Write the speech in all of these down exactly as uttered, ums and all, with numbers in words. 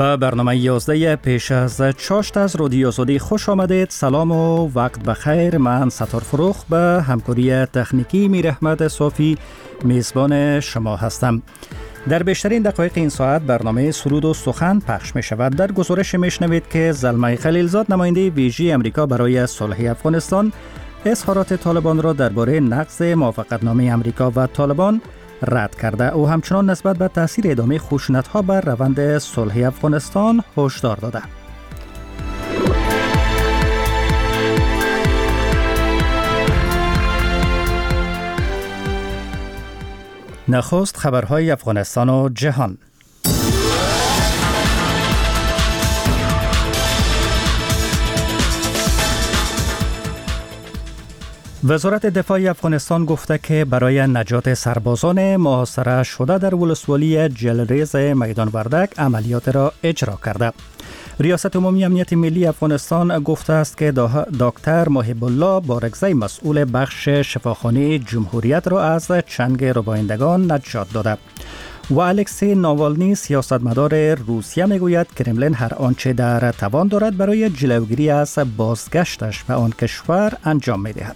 به برنامه یازده پیش از چاشت از رادیو آزادی خوش آمدید. سلام و وقت بخیر. من ستار فروخ به همکاری تکنیکی میر احمد صافی میزبان شما هستم. در بیشترین دقایق این ساعت برنامه سرود و سخن پخش می شود. در گزارش می شنوید که زلمه خلیلزاد نماینده ویژه امریکا برای صلح افغانستان اظهارات طالبان را درباره نقض موافقتنامه امریکا و طالبان رد کرده. او همچنان نسبت به تاثیر ادامه خشونت‌ها بر روند صلح افغانستان هشدار داده. نخست خبرهای افغانستان و جهان. وزارت دفاع افغانستان گفته که برای نجات سربازان محاصره شده در ولسوالی جلریز میدان وردک عملیات را اجرا کرده. ریاست عمومی امنیت ملی افغانستان گفته است که دکتر محب الله بارگزی مسئول بخش شفاخانه جمهوریت را از چنگ ربایندگان نجات داده. و الکسی ناوالنی سیاستمدار روسیه میگوید کرملین هر آنچه در توان دارد برای جلوگیری از بازگشتش به آن کشور انجام میدهد.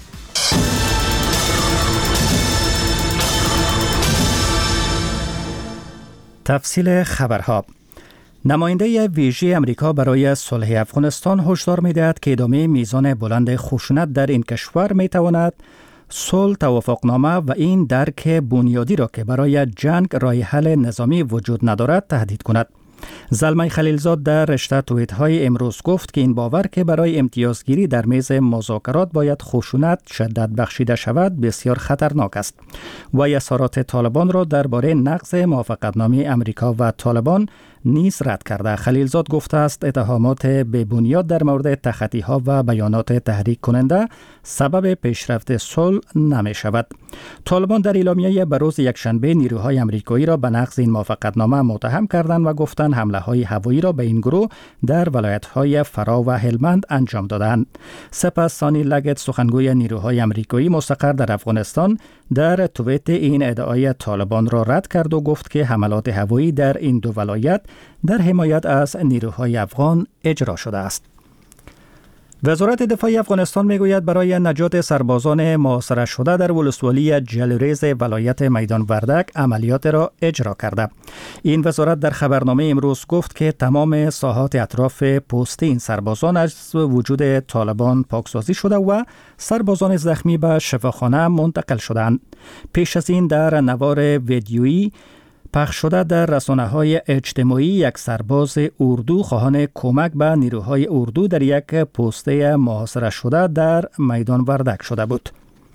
تفصیل خبرها. نماینده ویژه امریکا برای صلح افغانستان هشدار می‌دهد که ادامه میزان بلند خشونت در این کشور می‌تواند صلح، توافقنامه و این درک بنیادی را که برای جنگ راه حل نظامی وجود ندارد تهدید کند. زلمه خلیلزاد در رشته توییت‌های امروز گفت که این باور که برای امتیازگیری در میز مذاکرات باید خشونت شدت بخشیده شود بسیار خطرناک است. و اظهارات طالبان را درباره نقض موافقتنامه امریکا و طالبان نیز رد کرده. خلیلزاد گفته است اتهامات بی‌بنیاد در مورد تخطی‌ها و بیانات تحریک کننده سبب پیشرفت صلح نمی شود. طالبان در اعلامیه بروز یکشنبه نیروهای آمریکایی را به نقض این موافقتنامه متهم کردند و گفتند حمله‌های هوایی را به این گروه در ولایت‌های فرا و هلمند انجام دادند. سپس سانی لگت سخنگوی نیروهای آمریکایی مستقر در افغانستان در توییت این ادعای طالبان را رد کرد و گفت که حملات هوایی در این دو ولایت در حمایت از نیروهای افغان اجرا شده است. وزارت دفاع افغانستان میگوید برای نجات سربازان محاصره شده در ولسوالی جلریز ولایت میدان وردک عملیات را اجرا کرده. این وزارت در خبرنامه امروز گفت که تمام ساحات اطراف پست این سربازان از وجود طالبان پاکسازی شده و سربازان زخمی به شفاخانه منتقل شدند. پیش از این در نوار ویدیویی پخش شده در رسانه‌های اجتماعی یک سرباز اردو خواهان کمک به نیروهای اردو در یک پسته محاصره شده در میدان وردک شده بود.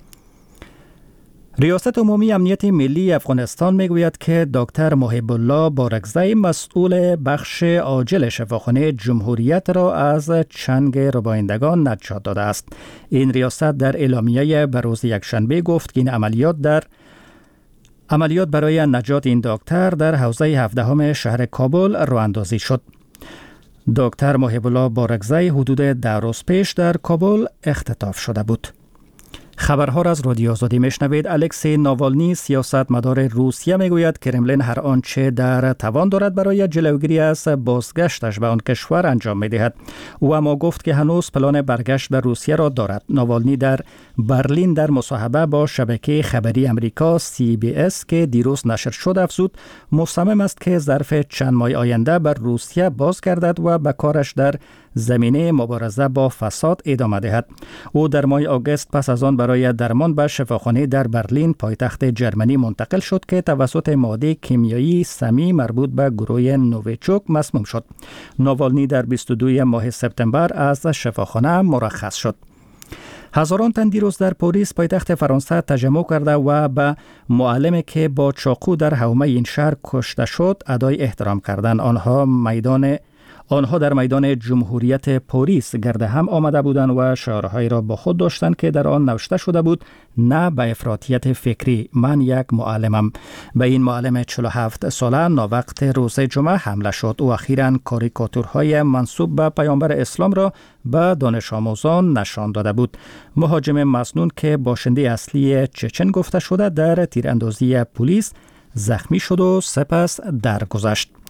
ریاست عمومی امنیت ملی افغانستان میگوید که دکتر محب الله بارگزی مسئول بخش عاجل شفاخانه جمهوریت را از چنگ ربایندگان نجات داده است. این ریاست در اعلامیه بروز یکشنبه گفت که این عملیات در عملیات برای نجات این دکتر در حوزه هفدهم شهر کابل راه اندازی شد. دکتر محب الله بارگزی حدود ده روز پیش در کابل اختطاف شده بود. خبرها را از رادیو آزادی میشنوید. الکسی ناوالنی سیاستمدار روسیه میگوید کرملین هر آنچه در توان دارد برای جلوگیری از بازگشتش به آن کشور انجام میدهد. او اما گفت که هنوز پلان برگشت به روسیه را دارد. ناوالنی در برلین در مصاحبه با شبکه خبری امریکا سی بی اس که دیروز نشر شد افزود مصمم است که ظرف چند ماه آینده بر روسیه بازگردد و به کارش در زمینه مبارزه با فساد ادامه دهد. او در ماه آگوست پس از آن برای درمان به شفاخانه در برلین پایتخت جرمنی منتقل شد که توسط ماده کیمیایی سمی مربوط به گروه نوویچوک مسموم شد. ناوالنی در بیست و دو ماه سپتامبر از شفاخانه مرخص شد. هزاران تن دیروز در پاریس پایتخت فرانسه تجمع کرده و به معلمی که با چاقو در حومه این شهر کشته شد ادای احترام کردند. آنها میدان آنها در میدان جمهوریت پاریس گرد هم آمده بودند و شعارهایی را با خود داشتند که در آن نوشته شده بود نه به افراطیت فکری، من یک معلمم. به این معلم چهل و هفت ساله ناوقت روز جمعه حمله شد. او اخیراً کاریکاتورهای منسوب به پیامبر اسلام را به دانش آموزان نشان داده بود. مهاجم مسنون که باشنده اصلی چچن گفته شده در تیراندازی پلیس زخمی شد و سپس درگذشت.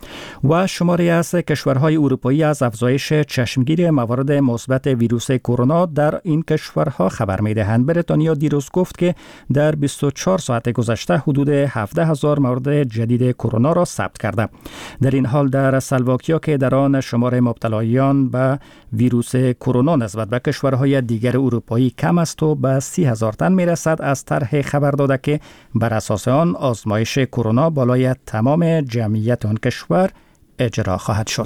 و شماری از کشورهای اروپایی از افزایش چشمگیری موارد مثبت ویروس کرونا در این کشورها خبر می‌دهند. بریتانیا دیروز گفت که در بیست و چهار ساعت گذشته حدود هفده هزار مورد جدید کرونا را ثبت کرده. در این حال در اسلواکیا که در آن شمار مبتلایان به ویروس کرونا نسبت به کشورهای دیگر اروپایی کم است و به سی هزار تن می‌رسد، از طرح خبر داده که بر اساس آن آزمایش کرونا بالای تمام جمعیت آن کشور اجرا خواهد شد.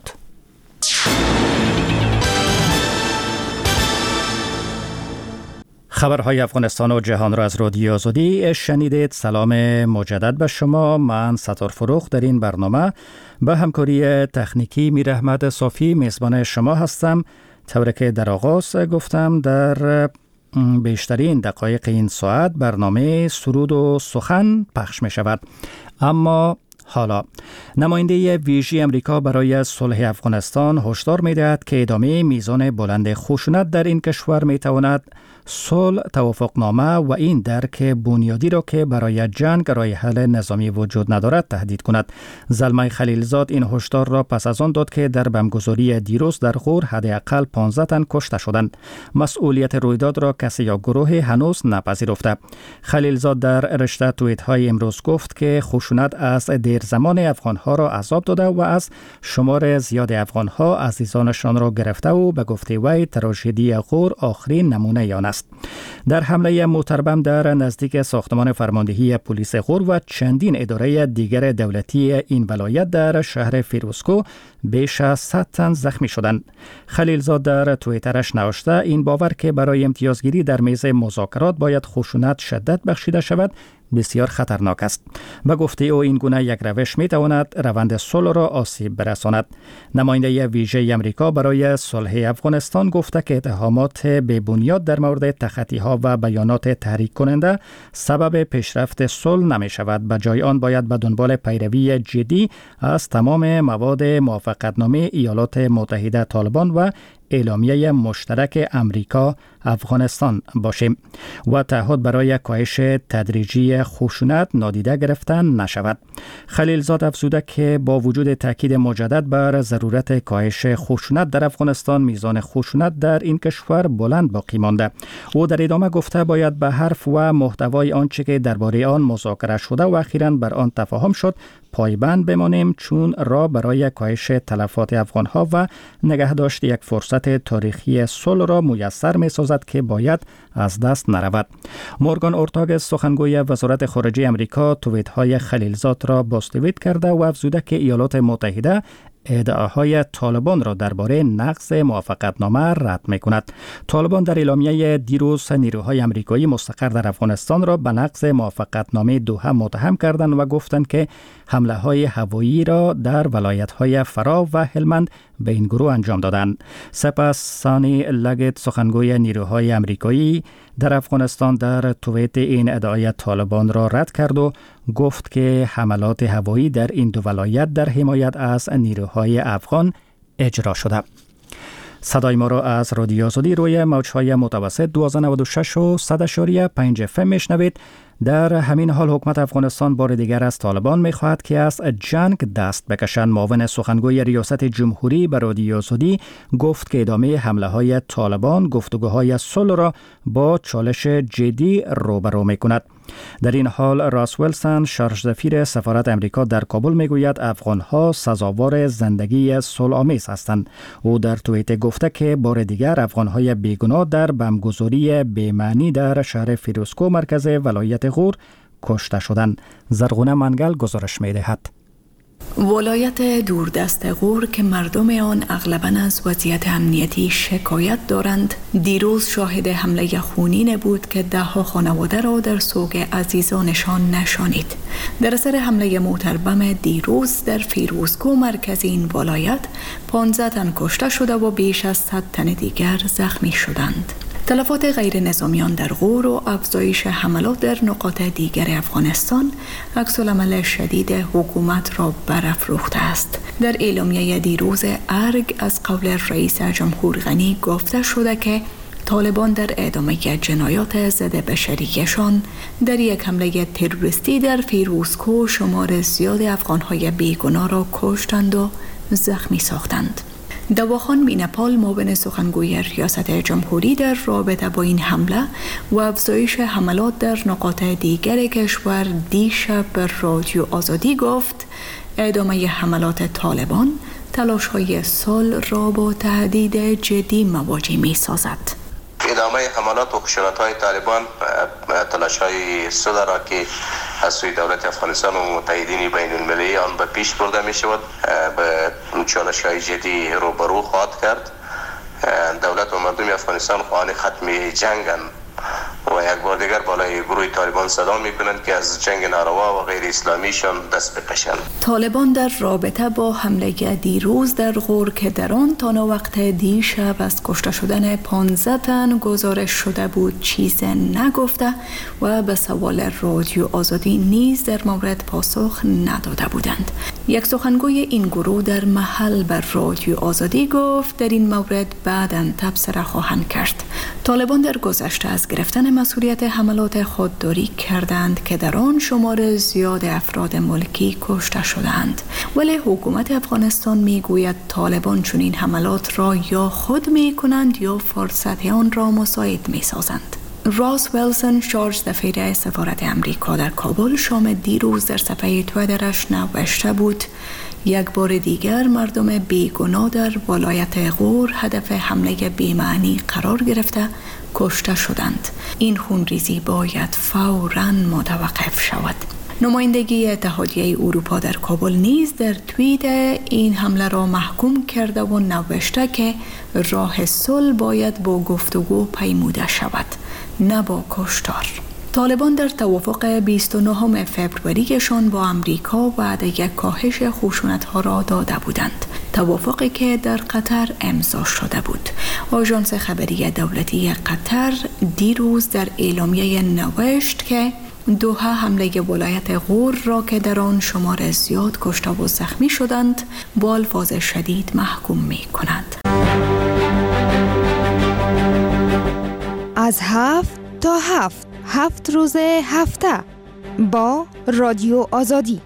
خبرهای افغانستان و جهان را از رادیو آزادی شنیدید. سلام مجدد به شما. من ستار فروخ در این برنامه به همکاری تکنیکی میر احمد صافی میزبان شما هستم. طوری که در آغاز گفتم، در بیشترین دقایق این ساعت برنامه سرود و سخن پخش می شود. اما حالا نماینده ویژه امریکا برای صلح افغانستان هشدار می‌دهد که ادامه میزان بلند خشونت در این کشور می‌تواند صلح، توافقنامه و این درک بنیادی را که برای جنگ راه حل نظامی وجود ندارد تهدید کند. زلمه خلیلزاد این هشدار را پس از آن داد که در بمبگذاری دیروز در غور حداقل پانزده تن کشته شدند. مسئولیت رویداد را کسی یا گروه هنوز نپذیرفته. خلیلزاد در رشته توییت‌های امروز گفت که خشونت از دیر زمان افغان‌ها را عذاب داده و از شمار زیاد افغان‌ها عزیزانشان را گرفته و به گفته وی تراژدی غور آخرین نمونه آن است. در حمله متربم در نزدیک ساختمان فرماندهی پلیس غور و چندین اداره دیگر دولتی این ولایت در شهر فیروزکو بیش از صد تن زخمی شدند. خلیلزاد در توییترش نوشته این باور که برای امتیازگیری در میز مذاکرات باید خشونت شدت بخشیده شود بسیار خطرناک است. به گفته او این گونه یک روش می تواند روند صلح را آسیب برساند. نماینده ویژه امریکا برای صلح افغانستان گفته که اتهامات بی بنیاد در مورد تخطی ها و بیانات تحریک کننده سبب پیشرفت صلح نمی شود. به جای آن باید به دنبال پیروی جدی از تمام مواد موافقتنامه ایالات متحده طالبان و اعلامیه مشترک امریکا افغانستان باشیم و تعهد برای کاهش تدریجی خشونت نادیده گرفتن نشود. خلیلزاد افزوده که با وجود تاکید مجدد بر ضرورت کاهش خشونت در افغانستان، میزان خشونت در این کشور بلند باقی مانده. او در ادامه گفته باید به حرف و محتوای آنچه که درباره آن مذاکره شده و اخیراً بر آن تفاهم شد پایبند بمانیم، چون راه برای کاهش تلفات افغان‌ها و نگهداشت یک فرصت تاریخی صلح را میسر می‌سازد که باید از دست نرود. مورگان اورتاگ سخنگوی وزارت خارجه امریکا توییت‌های خلیلزاد را باستویت کرده و افزوده که ایالات متحده ادعاهای طالبان را درباره نقض موافقتنامه رد می‌کند. طالبان در اعلامیه دیروز نیروهای آمریکایی مستقر در افغانستان را به نقض موافقتنامه دوحه متهم کردند و گفتند که حمله‌های هوایی را در ولایت‌های فرا و هلمند به این گروه انجام دادند. سپس سانی لگت سخنگوی نیروهای آمریکایی در افغانستان در توییت این ادعای طالبان را رد کرد و گفت که حملات هوایی در این دو ولایت در حمایت از نیروهای افغان اجرا شده. صدای ما را از رادیو آزادی روی موج‌های متوسط دویست و نود و شش و صد اشاری پنج اف ام میشنوید. در همین حال حکومت افغانستان بار دیگر از طالبان می‌خواهد که از جنگ دست بکشند. معاون سخنگوی ریاست جمهوری به رادیو آزادی گفت که ادامه حمله‌های طالبان گفتگوهای صلح را با چالش جدی روبرو می‌کند. در این حال راس ویلسون شارژ سفیر سفارت امریکا در کابل میگوید افغان‌ها سزاوار زندگی صلح‌آمیز هستند. او در توییت گفته که بار دیگر افغان‌های بیگناه در بمبگذاری بی‌معنی در شهر فیروزکو مرکز ولایت غور کشته شدند. زرغونه منگل گزارش می‌دهد. ولایت دوردست غور که مردم آن اغلباً از وضعیت امنیتی شکایت دارند، دیروز شاهد حمله خونین بود که ده ها خانواده را در سوگ عزیزانشان نشانید. در اثر حمله موتربم دیروز در فیروزکو مرکز این ولایت پانزده تن کشته شده و بیش از صد تن دیگر زخمی شدند. تلفات غیر نظامیان در غور و افزایش حملات در نقاط دیگر افغانستان عکس‌العمل شدید حکومت را برافروخته است. در اعلامیه دیروز ارگ از قول رئیس جمهور غنی گفته شده که طالبان در ادامه جنایات ضد بشریتشان در یک حمله تروریستی در فیروزکوه شمار زیاد افغان‌های بیگناه را کشتند و زخمی ساختند. دواخان مینپال معاون سخنگوی ریاست جمهوری در رابطه با این حمله و افزایش حملات در نقاط دیگر کشور دیشب به رادیو آزادی گفت ادامه حملات طالبان تلاش‌های صلح را با تهدید جدی مواجه می‌سازد. ادامه حملات و خشونت‌های طالبان تلاش‌های صلح را که از سوی دولت افغانستان و متحدین بین المللی آن به پیش برده می شود به چالش‌های جدی روبرو خواهد کرد. دولت و مردم افغانستان خواهان ختم جنگند و یک بار دیگر بالای گروه طالبان صدا می کنند که از جنگ ناروا و غیر اسلامیشان دست بکشند. طالبان در رابطه با حمله دیروز در غور که در آن تا وقت دیشب از کشته شدن پانزده تن گزارش شده بود چیز نگفته و به سوال رادیو آزادی نیز در مورد پاسخ نداده بودند. یک سخنگوی این گروه در محل بر رادیو آزادی گفت در این مورد بعداً تبصره خواهند کرد. طالبان در گذشته از گرفتن مسئولیت حملات خودداری کردند که در آن شمار زیاد افراد ملکی کشته شدند، ولی حکومت افغانستان میگوید طالبان چنین حملات را یا خود میکنند یا فرصت آن را مساعد میسازند. راس ویلسون شارژ دفیر سفارت امریکا در کابل شام دیروز در صفحه تویترش نوشته بود یک بار دیگر مردم بیگناه در ولایت غور هدف حمله بی‌معنی قرار گرفته کشته شدند. این خونریزی باید فوراً متوقف شود. نمایندگی اتحادیه اروپا در کابل نیز در توییت این حمله را محکوم کرده و نوشته که راه صلح باید با گفتگو پیموده شود، نه با کشتار. طالبان در توافق بیست و نهم فوریه‌شان با امریکا وعده یک کاهش خشونت‌ها را داده بودند، توافقی که در قطر امضا شده بود. آژانس خبری دولتی قطر دیروز در اعلامیه نوشت که دوحه حمله ولایت غور را که در آن شمار زیاد کشته و زخمی شدند با الفاظ شدید محکوم می کند. از هفت تا هفت هفت روز هفته با رادیو آزادی.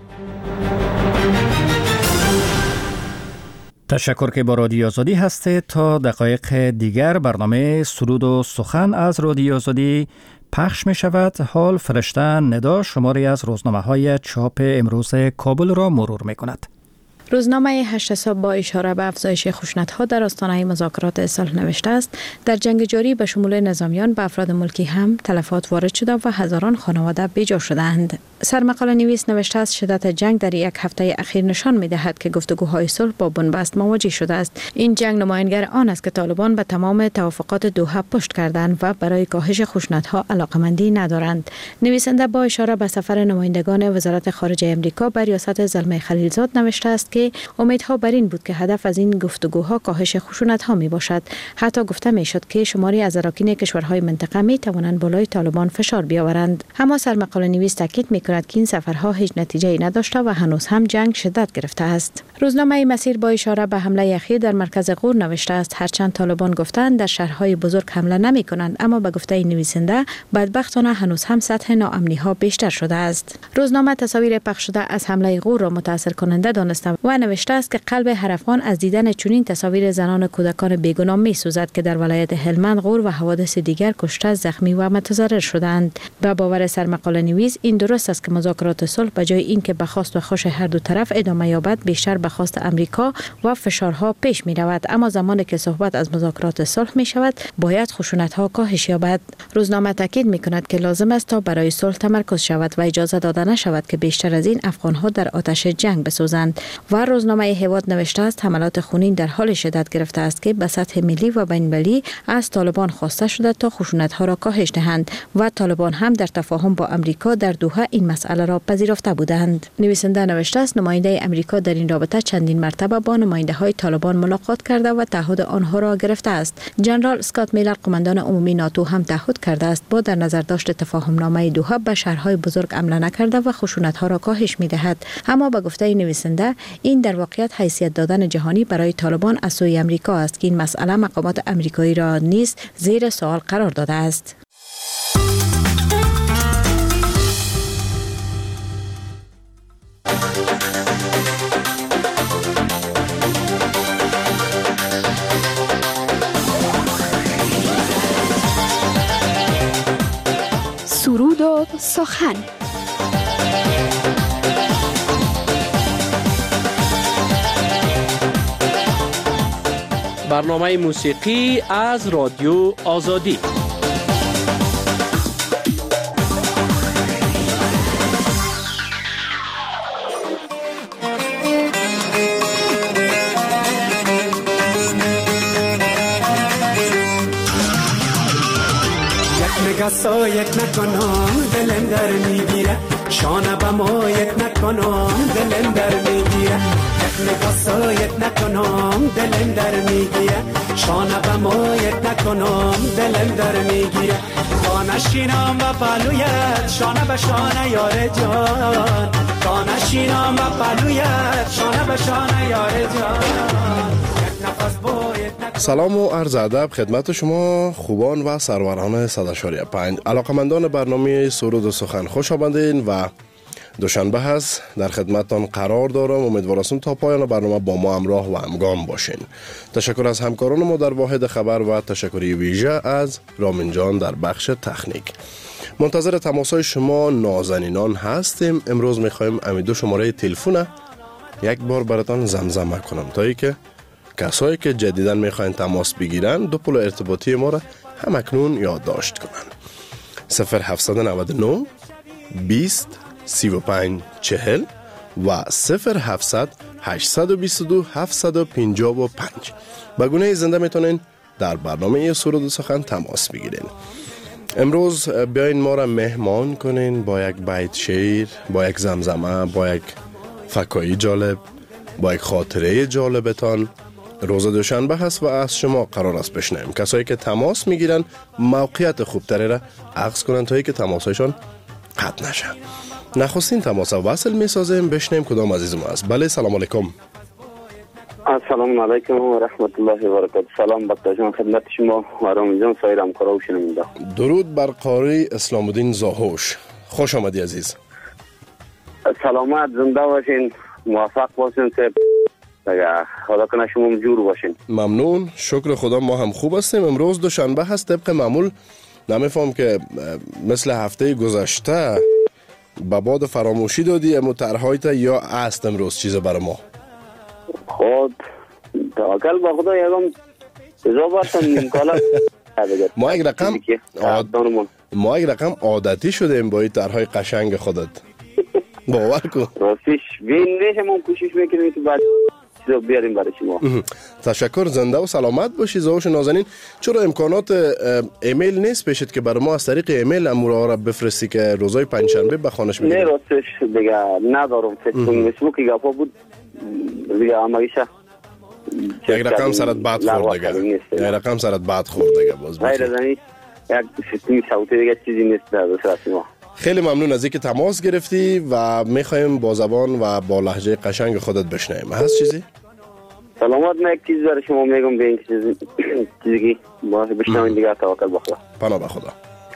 تشکر که با رادیو آزادی هستید. تا دقایق دیگر برنامه سرود و سخن از رادیو آزادی پخش می شود. حال فرشته ندا شماری از روزنامه های چاپ امروز کابل را مرور می کند. روزنامه هشت صبح با اشاره به افزایش خشونت‌ها در آستانه مذاکرات صلح نوشته است در جنگ جاری به شمول نظامیان به افراد ملکی هم تلفات وارد شده و هزاران خانواده بیجا شدند. سرمقاله نویس نوشته است شدت جنگ در یک هفته اخیر نشان می‌دهد که گفتگوهای صلح با بنبست مواجه شده است. این جنگ نمایانگر آن است که طالبان به تمام توافقات دوحه پشت کردند و برای کاهش خشونت‌ها علاقمندی ندارند. نویسنده با اشاره به سفر نمایندگان وزارت خارجه آمریکا به ریاست زلمه خلیلزاد نوشته است که امیدها بر این بود که هدف از این گفتگوها کاهش خشونت‌ها می باشد. حتی گفته می شد که شماری از اراکین کشورهای منطقه می توانند بالای طالبان فشار بیاورند. اما سرمقاله نویس تاکید می کند که این سفرها هیچ نتیجه‌ای نداشته و هنوز هم جنگ شدت گرفته است. روزنامه مسیر با اشاره به حمله اخیر در مرکز غور نوشته است هرچند طالبان گفتند در شهرهای بزرگ حمله نمی کنند، اما به گفته نویسنده بدبختانه هنوز هم سطح ناامنی‌ها بیشتر شده است. روزنامه تصاویر پخش شده از حمله غور را متاثر کننده دانسته و نوشته است که قلب هر افغان از دیدن چنین تصاویر زنان و کودکان بیگناه می‌سوزد که در ولایت هلمند، غور و حوادث دیگر کشته، زخمی و متضرر شدند. به باور سرمقاله نویس این درست است که مذاکرات صلح به جای اینکه به خواست و خوش هر دو طرف ادامه یابد بیشتر به خواست امریکا و فشارها پیش می رود، اما زمانی که صحبت از مذاکرات صلح می شود باید خشونت‌ها کاهش یابد. روزنامه تاکید می کند که لازم است تا برای صلح تمرکز شود و اجازه داده نشود که بیشتر از این افغان‌ها در آتش جنگ بسوزند. و روزنامه هواد نوشته است حملات خونین در حال شدت گرفته است که به سطح ملی و بین‌المللی از طالبان خواسته شده تا خشونت‌ها را کاهش دهند و طالبان هم در تفاهم با امریکا در دوحه این مسئله را پذیرفته بودند. نویسنده نوشته است نماینده امریکا در این رابطه چندین مرتبه با نماینده های طالبان ملاقات کرده و تعهد آنها را گرفته است. جنرال اسکات میلر قماندان عمومی ناتو هم تعهد کرده است با در نظر داشت تفاهم نامه دوحه به شهرهای بزرگ حمله نکرده و خشونت ها را کاهش می‌دهد. اما به گفته نویسنده این در واقعیت حیثیت دادن جهانی برای طالبان از سوی امریکا است که این مسئله مقامات امریکایی را نیز زیر سوال قرار داده است. سرود و سخن. برنامه موسیقی از رادیو آزادی. سایت نکنم دلم در میگیره، شانه به مایت نکنم دلم در میگیره، یک نگاه سایت نکنم دلم در میگیره، شانه به مایت نکنم دلم در میگیره، دانشینم و پلویت شانه به شانه یار جان، دانشینم و پلویت شانه به شانه یار جان. سلام و عرض ادب خدمت شما خوبان و سروران صد و شش و پنج علاقمندان برنامه سرود و سخن، خوش آمدین و دوشنبه هست در خدمتتان قرار دارم. امیدوارم تا پایان برنامه با ما همراه و همگام باشین. تشکر از همکاران ما در واحد خبر و تشکری ویژه از رامین جان در بخش تکنیک. منتظر تماسهای شما نازنینان هستیم. امروز میخوایم امیدو شماره تلفن یک بار براتان زمزمه کنم تا ای که کسایی که جدیداً میخواین تماس بگیرن دو پل ارتباطی ما را هم اکنون یادداشت کنن. صفر هفت نه نه بیست سی و پنج چهل و صفر هفتصد هشتصد و بیست و دو هفتصد و پنجاه و پنج. به گونه زنده میتونین در برنامه سرود و سخن تماس بگیرین. امروز بیاین ما را مهمان کنین با یک بیت شعر، با یک زمزمه، با یک فکایی جالب، با یک خاطره جالبتان. روز دوشنبه هست و از شما قرار است بشنویم. کسایی که تماس میگیرن موقعیت خوبتری را عکس کنن تا ای که تماسایشان قطع نشه. نخستین تماس وصل میسازیم. بشنویم کدام عزیز ما است. بله سلام علیکم. السلام علیکم و رحمت الله و برکاته. سلام بکتا جان خدمت شما و رامی جان سایر همکارا و شنونده. درود بر قاری اسلام الدین زاهوش. خوش آمدی عزیز. سلامت زنده باشین، موفق باشین، خدا کنه شما جور باشین. ممنون، شکر خدا ما هم خوب هستیم. امروز دوشنبه هست طبق معمول. نمیفهم که مثل هفته گذشته به باد فراموشی دادی اما طرحهایت یا است امروز چیز برای ما؟ خود توکل به خدا یکم ازا باشم نیمکالا ما یک رقم عاد... ما یک رقم عادتی شدیم با این طرحهای قشنگ خودت. باور کن راستش بین نشم کوشش میکنیم که بعد چیزا بیاریم برای شما. تشکر، زنده و سلامت باشی زاوش نازنین. چرا امکانات ایمیل نیست پیشت که برای ما از طریق ایمیل امورا را بفرستی که روزای پنجشنبه به خانش میگیریم؟ نه راستش دیگه ندارم. فیسبوک گپا بود دیگه همایشه یک رقم سرت بعد خورد دیگه. یک رقم سرت بعد خورد دیگه. باز غیر از این یک سیستمی صوتی دیگه چیزی نیست در دسترس ما. خیلی ممنون از اینکه تماس گرفتی و میخوایم با زبان و با لهجه قشنگ خودت بشنویم. هست چیزی؟ سلامت. من یک چیز برای شما میگم به این چیزی چیزی با بشنوین دیگه. توکل به خدا. پناه به خدا.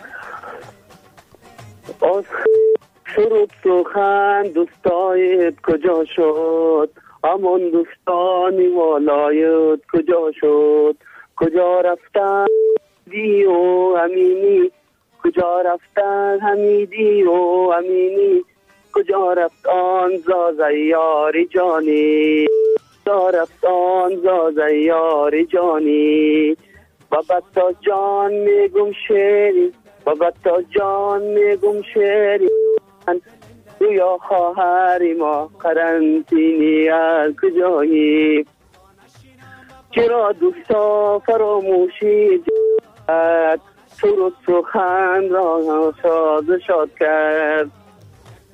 از سرود سخن دوستایت کجا شد؟ همان دوستانی والایت کجا شد؟ کجا رفتن دی و امینی؟ کجا رفتن حمیدی و امینی؟ کجا رفت آن زازه یاری جانی؟ کجا رفت آن زازه یاری جانی؟ بابا تا جان میگم شیری، بابا تا جان میگم شیری، یا خواهری ما قرنطینی از کجایی؟ چرا دوستا فراموشی جد سرود سخن را ساز شاد کرد؟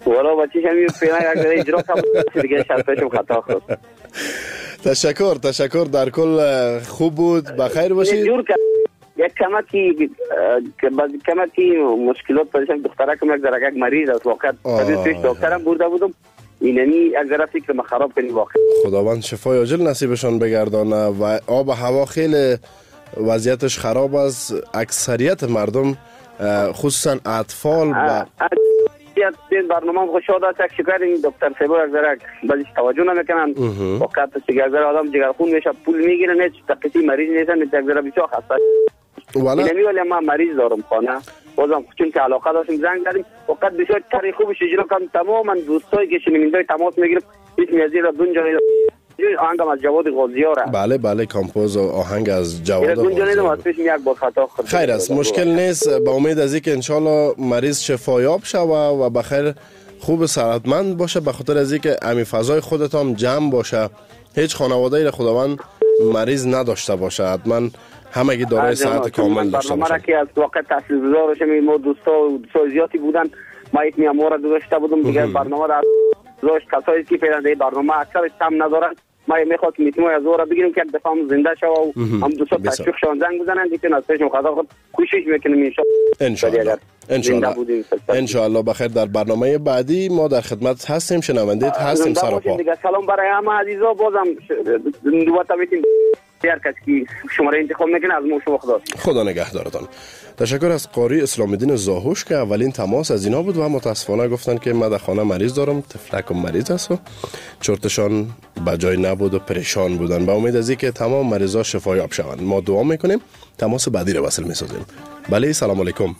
والا بچه شمی پینا اگر اجرا کنم دیگه شرطشم خطا خورد. تشکر تشکر در کل خوب بود بخیر باشید. جور که یک کمکی که بعد کمکی مشکلات داشتم دخترک یک ذره یک مریض است واقعا پیش دکترم برده بودم اینمی یک ذره فکر ما خراب کنی واقعا. خداوند شفای عاجل نصیبشان بگردانه و آب و هوا خیلی وضعیتش خراب است. اکثریت مردم خصوصا اطفال و این برنامه خوشحال است یک شکر این دکتر سیبور یک ذره بعضیش توجه نمیکنن واقعا یک ذره آدم جگرخون میشه پول میگیره نه تقیتی مریض نیستن یک ذره بسیار خسته اینمی ولی ما مریض دارم خانه بازم چون که علاقه داشتیم زنگ زدیم وقت بسیار کاری خوبش اجرا کنم تماما دوستایی که شنوندای تماس میگیرم هیچ میازی را دون جایی آهنگ از جواد غازیاره. بله بله کامپوز آهنگ از جواد غازیاره. خیر است مشکل نیست با امید از اینکه انشالله مریض شفایاب شوه و بخیر خوب صحتمند باشه به خاطر از اینکه امی فضای خودت هم جمع باشه هیچ خانواده‌ای را خداوند مریض نداشته باشه حتما همگی دارای صحت کامل داشته باشه. برنامه که از واقع تاثیرگذار شمی ما دوستا دوستای زیادی بودن ما یک میامور داشته بودم دیگه برنامه را روش کسایی که فعلا در برنامه اکثر تام ندارن ما میخواد که میتونیم از اون را بگیریم که یک دفعه هم زنده شو و هم دوستا تشویق شون زنگ بزنن دیگه از پیشم خدا خود کوشش میکنیم ان شاء الله ان شاء الله ان شاء الله بخیر در برنامه بعدی ما در خدمت هستیم شنوندید هستیم سراپا. سلام برای همه عزیزا بازم دو تا میتین هر کسی که شماره انتخاب میکنه از ما شما خدا خدا نگهدارتان. تشکر از قاری اسلام الدین زاهوش که اولین تماس از اینا بود و متاسفانه گفتن که من در خانه مریض دارم تفلکم مریض است و چرتشان بجای نبود و پریشان بودن. با امید از اینکه تمام مریضا شفایاب شوند ما دعا میکنیم. تماس بعدی رو وصل میسازیم. بله سلام علیکم.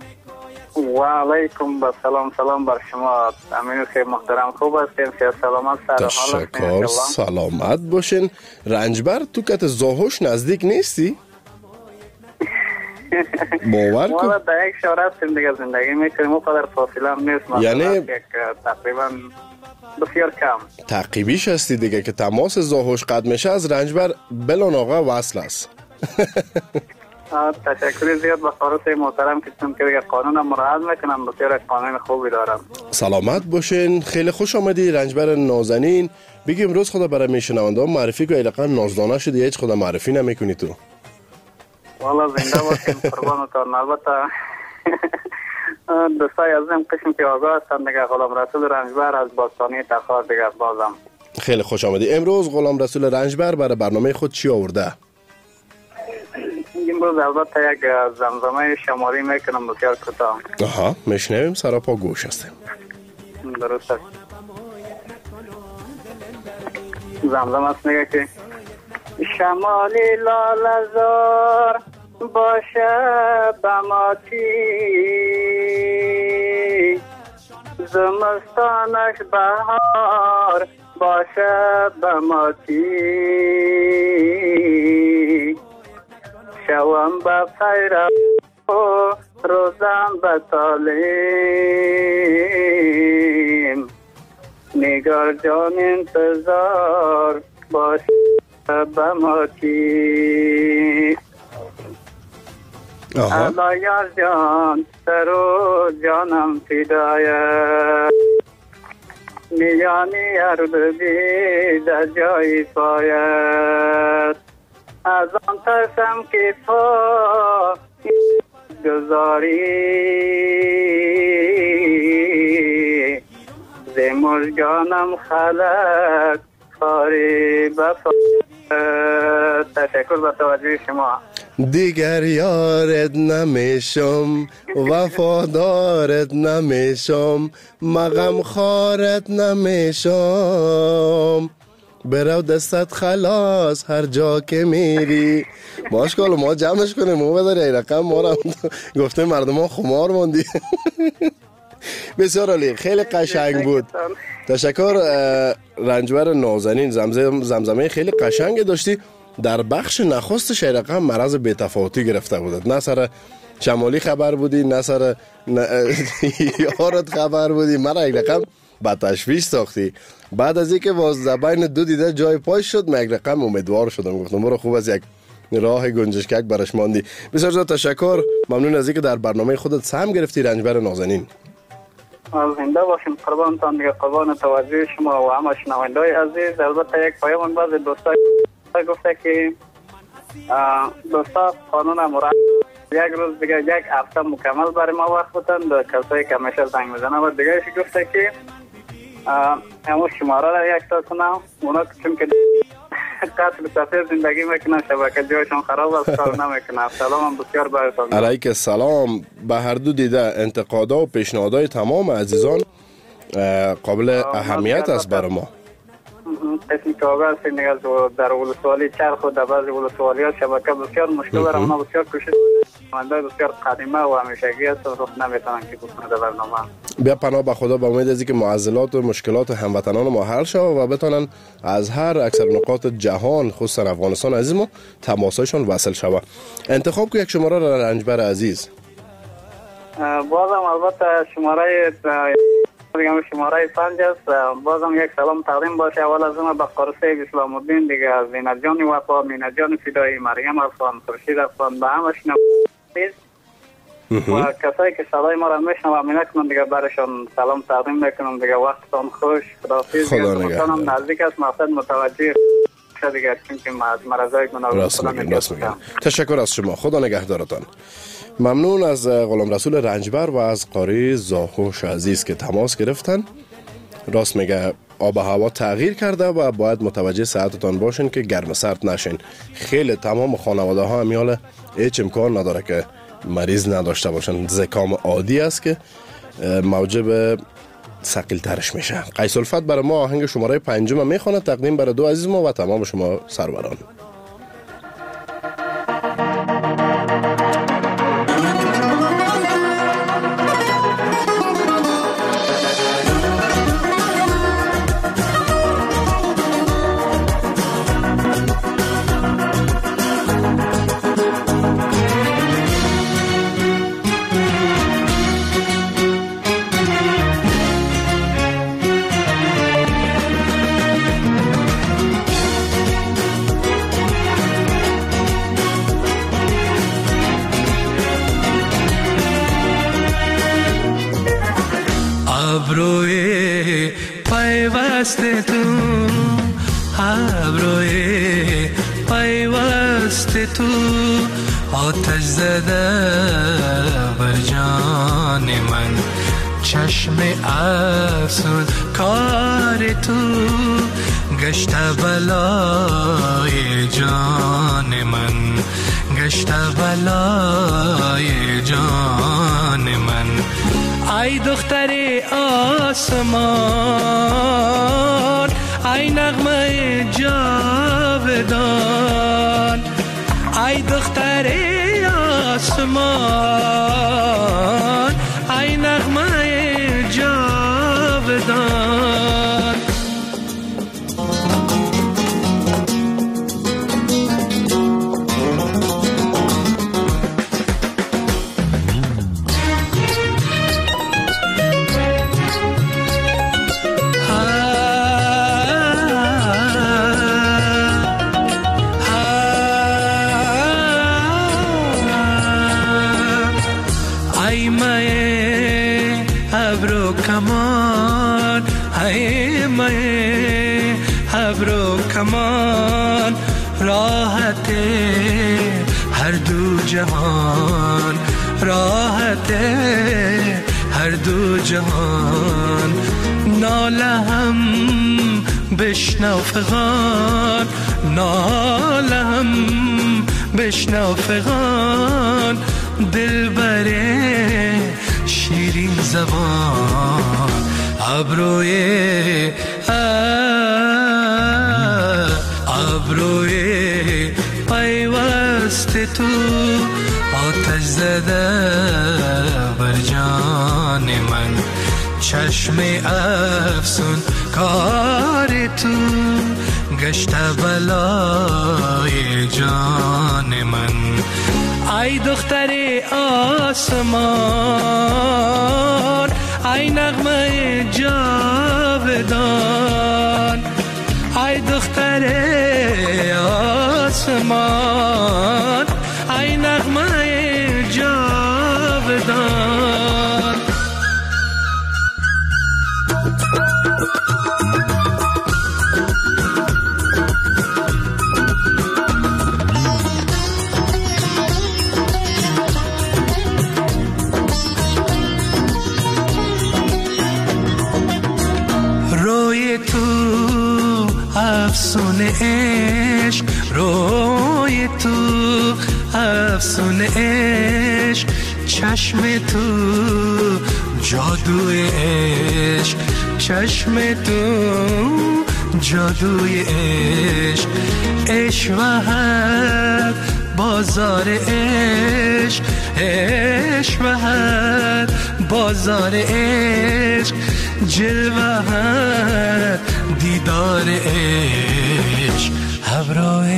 و علیکم با سلام سلام بر شما امین خیلی محترم خوب هستین خیلی سلامت سر حال تشکر سلامت باشین. رنجبر تو کت زاهوش نزدیک نیستی؟ باور کن ما در یک شهر هستیم دیگه زندگی میکنیم و قدر فاصله هم نیست یعنی تقریبا بسیار کم تعقیبیش هستی دیگه که تماس زاهوش قد میشه از رنجبر بلان آقا وصل است. تشکر زیاد به خارج محترم که چون که قانون مراعات میکنم بسیار قانون خوبی دارم. سلامت باشین. خیلی خوش آمدی رنجبر نازنین. بگی امروز خدا برای میشنونده معرفی که ایلقا نازدانه شدی هیچ خدا معرفی نمیکنی تو. والا زنده باشین قربانتان. البته دوستای عزیزم قسم که آگاه هستن دیگه غلام رسول رنجبر از باستانی تخار دیگه بازم خیلی خوش آمدی. امروز غلام رسول رنجبر برای برنامه خود چی آورده؟ امروز البته یک زمزمه شمالی میکنم بسیار کوتاه. آها میشنویم سراپا گوش هستیم. درست است. زمزمه است میگه که شمالی لالزار باشه بماتی زمستانش بهار باشه بماتی شوام با خیرم و روزم با تعلیم نگار جان انتظار باشه بماتی الا یار جان سرو جانم فدایت میانی عرب بی در جای پایت از آن ترسم که پا گذاری ز مژگانم خلق خاری بفا. تشکر به توجه شما. دیگر یارت نمیشم وفادارت نمیشم مغم خارت نمیشم برو دستت خلاص هر جا که میری. ماشکال ما جمعش کنیم مو بداری ای رقم ما رو گفته مردم ها خمار موندی. بسیار عالی خیلی قشنگ بود. تشکر رنجبر نازنین. زمزمه زمزمه خیلی قشنگ داشتی. در بخش نخست شیرقم مرض بی‌تفاوتی گرفته بودد. نه سر شمالی خبر بودی نه سر یارت خبر بودی. مرا یک رقم با تشویش ساختی. بعد از اینکه باز زبان دو دیده جای پاش شد من یک رقم امیدوار شدم گفتم برو خوب از یک راه گنجشکک برش ماندی. بسیار زیاد تشکر. ممنون از اینکه در برنامه خودت سهم گرفتی رنجبر نازنین. زنده باشیم قربانتان دیگه، قربان توجه شما و همه شنونده‌های عزیز. البته یک پیام بعض دوستای گفته که دوستا قانون مراقبت یک روز دیگه یک هفته مکمل برای ما وقت بودن. در کسایی که همیشه زنگ میزنه و دیگه گفته که همون شماره را یک تا کنم، اونا چون که قتل سفیر زندگی میکنن شبکه جایشان خراب است کار نمیکنن. سلام بسیار براتون. علیک السلام. به هر دو دیده انتقادا و پیشنهادهای تمام عزیزان قابل اهمیت است برای ما. قسمی که آگاه هستیم دیگه در ولسوالی چرخ و در بعضی ولسوالی ها شبکه بسیار مشکل دارم. اونا بسیار کوشش منده بسیار قدیمه و همیشگی است و نمیتونن که بکنه در برنامه. بیا پناه به خدا، به امید از اینکه معضلات و مشکلات هموطنان ما حل شود و بتونن از هر اکثر نقاط جهان خصوصا افغانستان عزیز ما تماسایشان وصل شود. انتخاب که یک شماره را رنجبر عزیز. بازم البته شماره دیگه شماره پنج است. بازم یک سلام تقدیم باشه. اول از همه به قرصه اسلام الدین دیگه، زینت جان وفا، مینت جان فدایی، مریم افغان، خورشید افغان، به همه شنوندگان و کسایی که صدای ما را میشنوند میکنن دیگه برشان سلام تقدیم میکنم دیگه. وقتتان خوش. خداحافظ. خدا نگهدار. نزدیک است مقصد متوجه دیگه چون که از مرضای گناه خدا. تشکر از شما. خدا نگهدارتان. ممنون از غلام رسول رنجبر و از قاری زاهوش عزیز که تماس گرفتن. راست میگه آب و هوا تغییر کرده و باید متوجه ساعتتان باشین که گرم سرد نشین. خیلی تمام خانواده ها همیال هیچ امکان نداره که مریض نداشته باشن. زکام عادی است که موجب ثقیل ترش میشه. قیس الفت برای ما آهنگ شماره پنجم میخونه تقدیم برای دو عزیز ما و تمام شما سروران. ابروی پیوست تو، ابروی پیوست تو، آتش زده بر جان من، چشم افسون کار تو، گشت بلای جان من، گشت بلای جان من. ای دختر آسمان، ای نغمه جاودان، ای دختر آسمان، ای نغمه جاودان. کمان راحت هر دو جهان، راحت هر دو جهان. ناله هم بشنو فغان، ناله هم بشنو فغان، دل بره شیرین زبان. ابروی ابروی پیوست تو، آتش زده بر جان من، چشم افسون کار تو، گشت بلای جان من. ای دختر آسمان، ای نغمه جاودان، ای دختر آسمان، ای نغمه جاودان. افسونه عشق روی تو، افسونه عشق چشم تو، جادوی عشق چشم تو، جادوی عشق. عشق بهر بازار عشق، عشق بهر بازار عشق، جلوه هر دیدار عشق. ابروی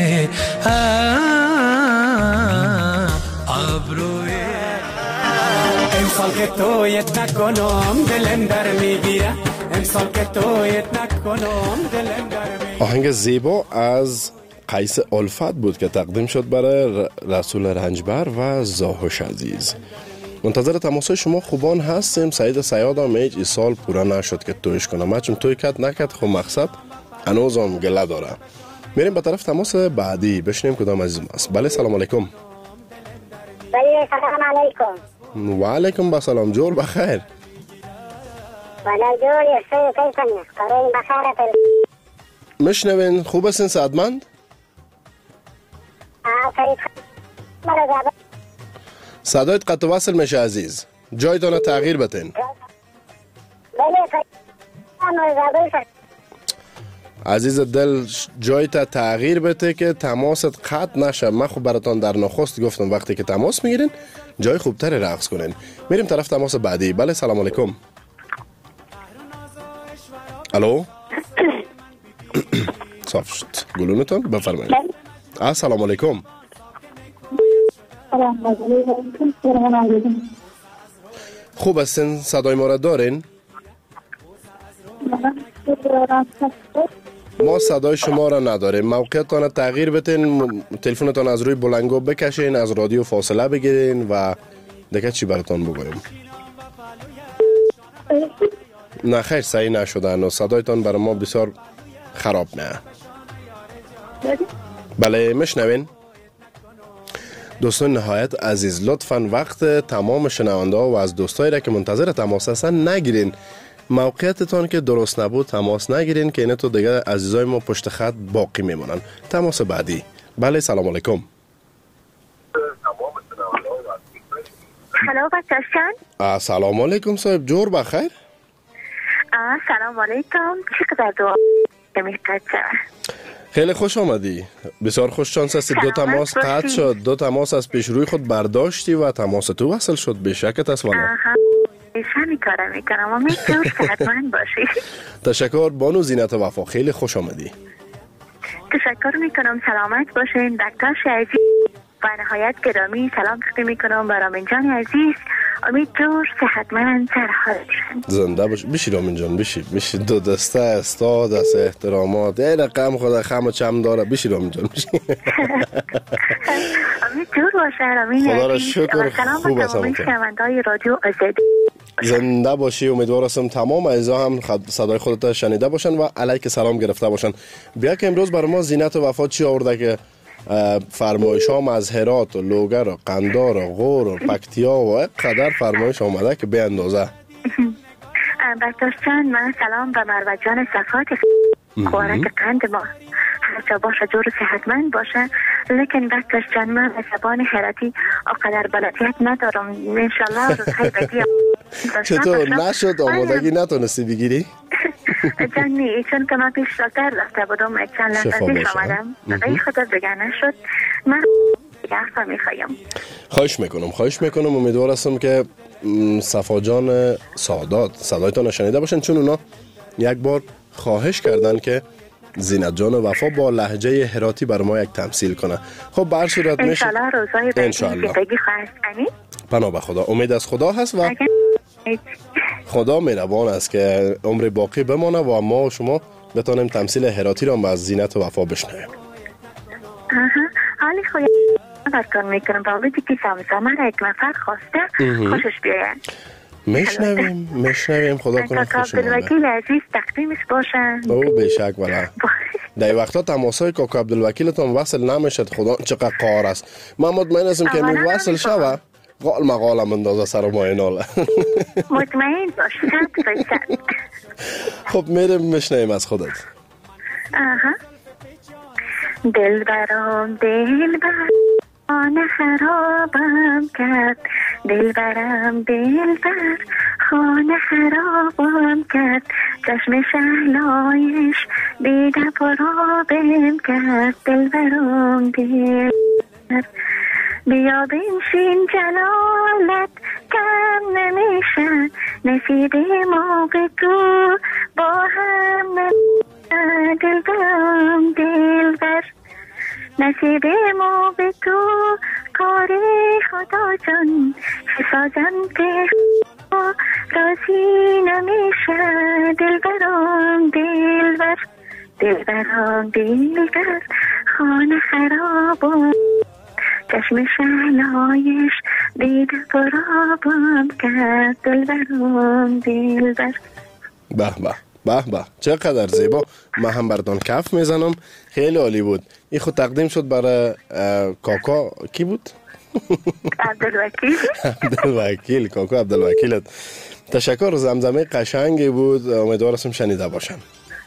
ابروی امسال که تویت نکنم دلم در میگیره، امسال که تویت نکنم دلم در میگیره. آهنگ زیبا از قیس الفت بود که تقدیم شد برای رسول رنجبر و زاهش عزیز. منتظر تماسای شما خوبان هستیم. سعید سیاد هم ایج ای سال پورا نشد که تویش کنم، هرچون توی کت نکت خب مقصد هنوز هم گله داره. میریم به طرف تماس بعدی بشنیم کدام عزیزم است. بله سلام علیکم. بله سلام علیکم. و علیکم بسلام. جور بخیر. بله جور یسته کیسانی قرین بخیرت. مشنوین خوب هستین سعدمند؟ آه فرید مرا صدایت قطع وصل میشه عزیز، جایتان تغییر بتین. بله عزیز دل جایت تغییر بده که تماست قطع نشه. من خب براتان در نخست گفتم وقتی که تماس میگیرین جای خوبتر رقص کنین. میریم طرف تماس بعدی. بله سلام علیکم. الو صاف شد گلونتان بفرمایید. السلام علیکم. خوب هستین؟ صدای ما را دارین؟ ما صدای شما را نداریم. موقعیتان تغییر بتین، تلفنتان از روی بلنگو بکشین، از رادیو فاصله بگیرین و دیگه چی براتان بگویم؟ نه خیر صحیح نشدن و صدایتان برای ما بسیار خراب. نه بله مشنوین؟ دوستان نهایت عزیز لطفاً وقت تمام شنونده ها و از دوستایی را که منتظر تماس هستن نگیرین. موقعیتتان که درست نبود تماس نگیرین که اینه تو دیگه عزیزای ما پشت خط باقی میمونن. تماس بعدی. بله سلام علیکم. سلام بچه‌شان. سلام علیکم صاحب جور بخیر. سلام علیکم. چقدر دعا میخواد. خیلی خوش آمدی. بسیار خوش شانس هستی. دو تماس قطع شد، دو تماس از پیش روی خود برداشتی و تماس تو وصل شد. به شکت است والا. شمی کارم میکنم و میتونم صحتمند باشی. تشکر بانو زینت وفا، خیلی خوش آمدی. تشکر میکنم. سلامت باشین دکتر عزیز و نهایت گرامی سلام تقدیم میکنم برای رامین جان عزیز. امید جور صحتمند سرحالشن. زنده باش. بشی رامین جان بشی بشی. دو دسته استاد از احترامات یه رقم خدا خم چم داره. بشی رامین جان بشی. امید جور باشه رامین خدا را شکر. خوب هستم. شنونده‌های رادیو آزادی زنده باشی. امیدوار هستم تمام عزیزا هم صدای خودت شنیده باشن و علیک سلام گرفته باشن. بیا که امروز برای ما زینت و وفا چی آورده که فرمایش ها از هرات و لوگر و قندار و غور و پکتیا و قدر فرمایش آمده که به اندازه. بکترشان من سلام به مروه جان صفات خوارک قند ما هرچه باشه جور صحتمند باشه. لیکن بکترشان من به زبان هراتی اقدر بلدیت ندارم. انشالله روزهای بدی چطور نشد آمادگی نتونستی بگیری؟ جانی چون که من پیش دکتر رفته بودم چند لحظه پیش آمدم بقیه خدا دیگه نشد. من دیگه میخوایم. خواهش میکنم خواهش میکنم امیدوار هستم که صفا جان سادات صدایتان شنیده باشن، چون اونا یک بار خواهش کردن که زینت جان وفا با لهجه هراتی بر ما یک تمثیل کنه. خب بر صورت میشه انشالله روزای بعدی زندگی خواهد کنید. پناه به خدا. امید از خدا هست و خدا مهربان است که عمر باقی بمانه و ما و شما بتانیم تمثیل هراتی را از زینت و وفا بشنویم. حالی خوی برکن میکنم با وقتی که سامزامه را یک نفر خواسته خوشش بیاید. میشنویم میشنویم خدا کنه خوش مانده. عبدالوکیل عزیز تقدیمش باشن. او بیشک ولی در وقتا تماسای کاکا عبدالوکیلتون وصل نمیشد. خدا چقدر قار است. من مطمئن هستم که می وصل شوه قال مقالم اندازه سر و مای ناله. مطمئن باش. خب میریم میشنویم از خودت. آها. دل برام دل بر خانه خرابم کرد، دل برم دل بر خانه خرابم کرد، چشم شهلایش دیده پرابم کرد، دل برام دل بر. بیا بنشین جلالت کم نمیشه، نصیب ما بگو با هم نمیشه، دل برام دل بر. نصیب ما بگو کار خدا جان، حسازم که رازی نمیشه، دل برام دل بر. دل برام دل بر خانه خرابم، چشم شهلایش دیده پرابم کرد، دل برام دل بر. به به به به چقدر زیبا. من هم بردان کف میزنم، خیلی عالی بود. این خود تقدیم شد برای کاکا کی بود؟ عبدالوکیل. عبدالوکیل، کاکا عبدالوکیلت. تشکر، زمزمه قشنگی بود، امیدوار هستم شنیده باشم.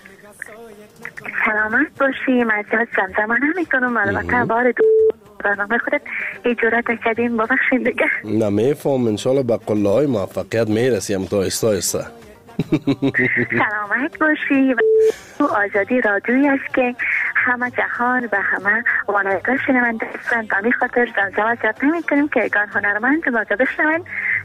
سلامت باشی. من از زمزمه نمیکنم، البته بار دو برنامه خودت اجورت کردیم، ببخشید دیگه. نه میفهم، انشالله به قله های موفقیت میرسیم تا ایستا ایستا. سلامت باشی. و آزادی رادیویی است که همه جهان و همه والایگاه شنونده هستند. به همین خاطر زمزمه زیاد نمی کنیم که اگان هنرمند مازا بشنون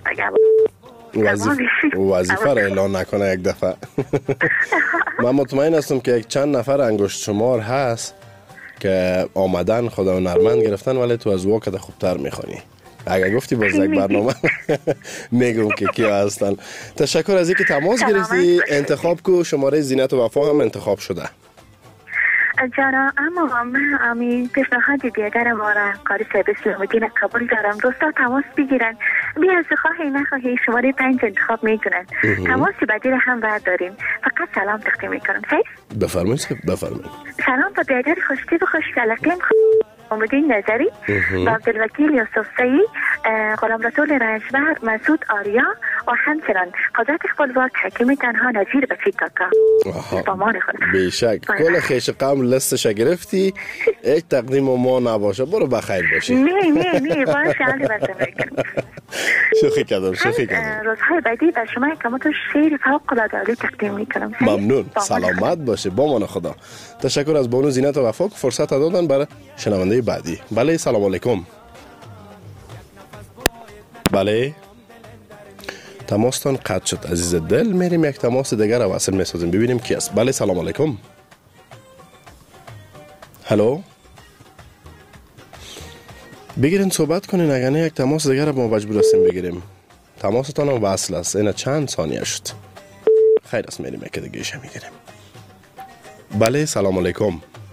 وظیفه را اعلان نکنه یک دفعه. من مطمئن هستم که یک چند نفر انگشت شمار هست که آمدن خدا هنرمند گرفتن، ولی تو از واقعا خوبتر میخونی. اگر گفتی باز یک برنامه میگم که کیا هستن. تشکر از اینکه تماس گرفتی. انتخاب کو شماره زینت و وفا هم انتخاب شده. جانا، اما من امی پیشنهاد دیگر ما را قاری صاحب اسلام‌الدین قبول دارم. دوستا تماس بگیرن، بیا از خواهی نخواهی شماره پنج انتخاب میکنن. تماسی بعدی را هم برداریم. فقط سلام تقدیم میکنم. سیف بفرمایید بفرمایید. سلام با بیادر خوشتی و خوشگلقیم محمدین نظری، با عبدالوکیل یوسف سعی، غلام رسول رنجبر، مسعود آریا و همچنان قدرت خپلواک حکیم تنها نظیر بچی کاکا. بامان خود بیشک کل خیش قوم لستش گرفتی. یک تقدیم ما نباشه. برو بخیر باشی. نه نه نه باشه، علی بسته میکنم. شوخی کردم شوخی کردم. روزهای بعدی بر شما کمتو شعر فوق العاده عالی تقدیم میکنم. ممنون. سلامت باشه. بامان خدا. تشکر از بانو زینت و وفا که فرصت دادن برای شنونده بعدی. بله سلام علیکم. بله تماستان قطع شد عزیز دل. میریم یک تماس دیگر رو وصل میسازیم ببینیم کی است. بله سلام علیکم. هلو بگیرین صحبت کنین، اگر نه یک تماس دیگر رو ما مجبور هستیم بگیریم. تماستان هم وصل است. این چند ثانیه شد. خیر است، میریم یک دیگه ایشه میگیریم. بله سلام علیکم.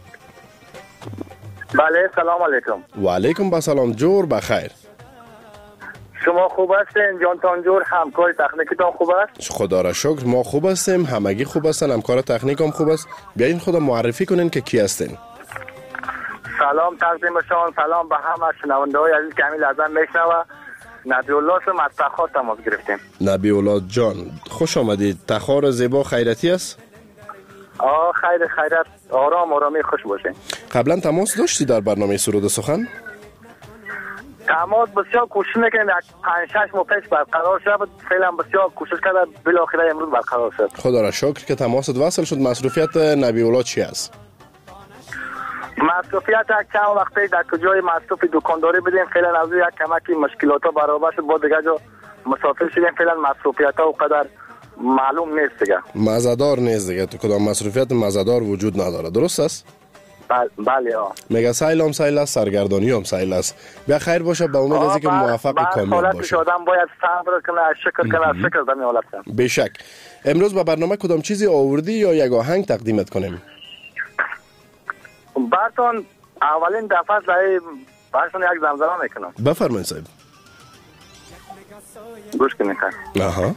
بله سلام علیکم. و علیکم با سلام. جور بخیر. شما خوب هستین؟ جانتان جور همکار تکنیکتان خوب است؟ خدا را شکر ما خوب هستیم، همگی خوب هستن، همکار تکنیک هم خوب است. بیاین خدا معرفی کنین که کی هستین. سلام تقدیم شما، سلام به همه شنونده های عزیز که همین لحظه میشنوه. نبی الله سم از تخار تماس گرفتیم. نبی الله جان خوش آمدید. تخار زیبا خیرتی است؟ آه خیر خیرت، آرام آرامی خوش باشه. قبلا تماس داشتی در برنامه سرود سخن؟ تماس بسیار کوشش میکنیم، پنج شش ماه پیش برقرار شد، فعلا بسیار کوشش کرده، بالاخره امروز برقرار شد. خدا را شکر که تماست وصل شد. مصروفیت نبی الله چی است؟ مصروفیت یک چند وقتی در کجای مصروف دکانداری بدیم، فعلا از یک کمکی مشکلات برابر شد، با دیگه جا مسافر شدیم، فعلا مصروفیت ها قدر معلوم نیست دیگه. مزدار نیست دیگه. تو کدام مصروفیت مزدار وجود نداره، درست است؟ بله ها. میگه سیل هم سیل است، سرگردانی هم سیل است. بیا خیر باشه، به امید از اینکه موفق و کامیاب باشه. آدم باید صبر کنه، شکر کنه، شکر کنه حالت. بیشک. امروز به برنامه کدام چیزی آوردی یا یک آهنگ تقدیمت کنیم؟ براتون اولین دفعه زای براتون یک زمزمه میکنم. بفرمایید صاحب. گوش کنید. آها.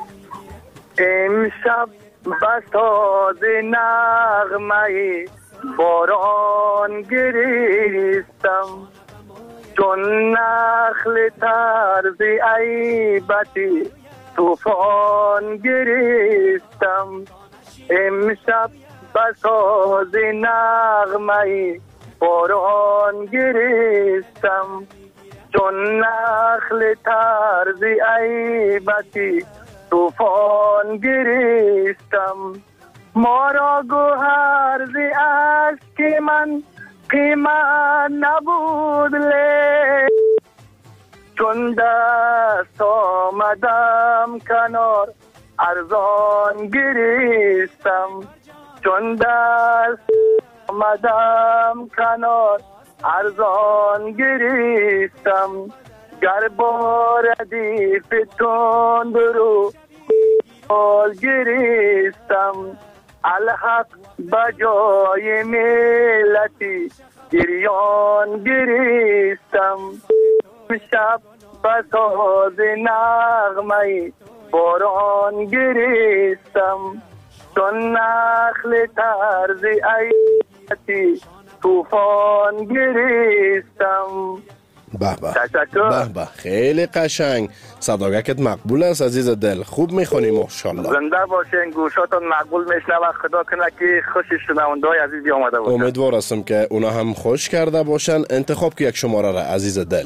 امشب بساز نغمه باران گریستم، چون نخل طرز عیبتی طوفان گریستم. امشب بساز نغمه باران گریستم، چون نخل ترز عیبتی طوفان گریستم. ما را گوهر ز اشک من قیمت نبود لی، چون دست آمدم کنار ارزان گریستم، چون دست آمدم کنار ارزان گریستم. گر باردی فتون درو حال گریستم، الحق بجای ملتی گریان گریستم. شب بساز نغمه باران گریستم، چون نخل ترز عیبتی طوفان گریستم. به به به به خیلی قشنگ. صداقت مقبول است عزیز دل، خوب میخونی ماشاءالله. زنده باشین، گوشاتون مقبول میشنوه. خدا کنه که خوش شنونده‌های عزیزی آمده باشن. امیدوار هستم که اونا هم خوش کرده باشن. انتخاب که یک شماره را عزیز دل.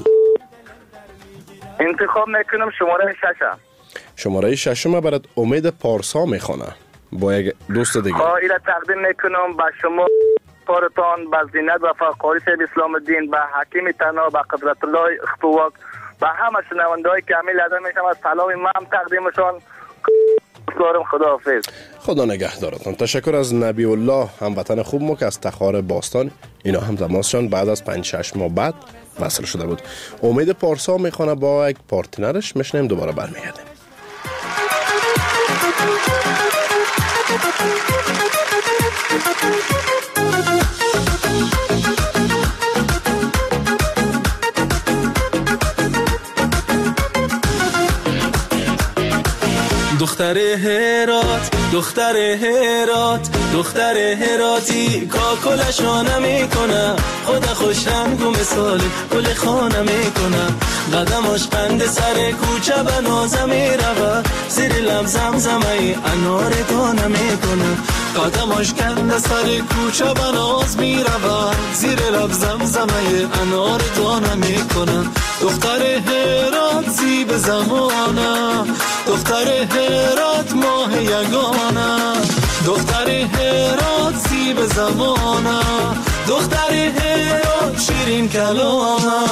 انتخاب میکنم شماره ششم. شماره ششم برات امید پارسا میخونه با یک دوست دیگه. خواهیل تقدیم میکنم به شما کارتان، به زینت و فقاری صاحب اسلام الدین، به حکیم تنها، به قدرت الله اختواق، به همه شنونده‌ای که امیل ازم میشم از سلام من تقدیمشان دارم. خداحافظ. خدا نگهدارتان. تشکر از نبی الله هموطن خوب ما که از تخار باستان اینا هم تماسشان بعد از پنج شش ماه بعد وصل شده بود. امید پارسا میخونه با یک پارتنرش. میشنیم دوباره برمیگردیم. دختر هرات، دختر هرات، دختر هراتی کاکلشو نمیکنه، خدا خوش رنگ و مثال گل خانه میکنه. قدمش قند سر کوچه به نازه میروه، زیر لب زمزمه انار دانه میکنه. قدمش قند سر کوچه به ناز میروه، زیر لب زمزمه انار دانه میکنه. دختر هرات زیب زمانه، دختر هرات ماه یگانه، دختر هرات زیب زمانه، دختر هرات شیرین کلامه.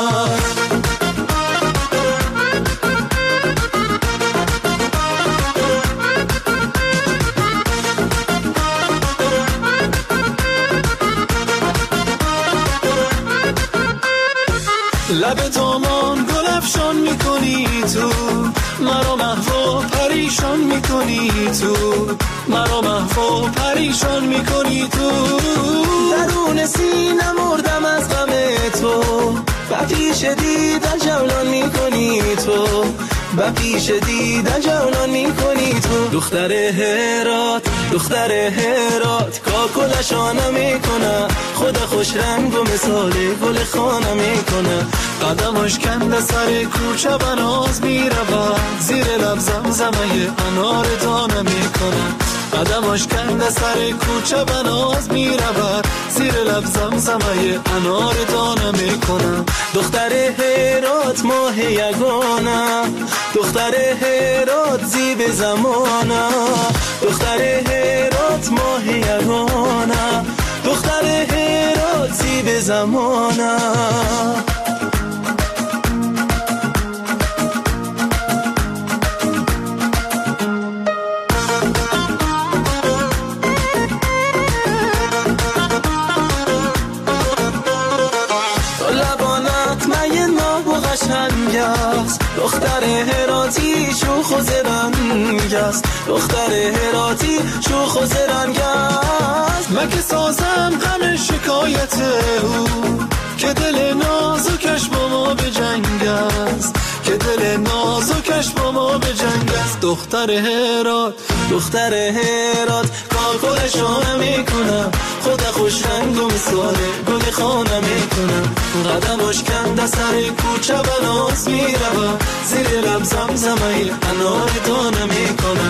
لب تامان گل افشان میکنی تو، مرا محو پریشان میکنی تو، مرا محو پریشان میکنی تو. درون سینه مردم از غم تو، با پیش دیدن جولان میکنی تو، با پیش دیدن جولان میکنی تو. دختر هرات، دختر هرات کاکلشو نمیکنه، خدا خوش رنگ و مثال گل خانه میکنه. قدمش کنده سر کوچه به ناز میروه، زیر لب زمزمه انار دانه میکنه. قدمش کنده سر کوچه به ناز میروه، زیر لب زمزمه انار دانه میکنه. دختر هرات ماه یگانه، دختر هرات زیب زمانه، دختر هرات ماه یگانه، دختر هرات زیب زمانه. دختر هراتی شوخ و زرنگ است، دختر هراتی شوخ و زرنگ است. من که سازم غم شکایت او، که دل نازکش با ما به جنگ است، که دل نازکش با ما به جنگ است. دختر هرات، دختر هرات کاکلشو نمیکنه، خدا خوش رنگ و مثاله گل خانه میکنه. قدمش کنده سر کوچه به ناز میروه، زیر لب زمزمه انار دانه میکنه.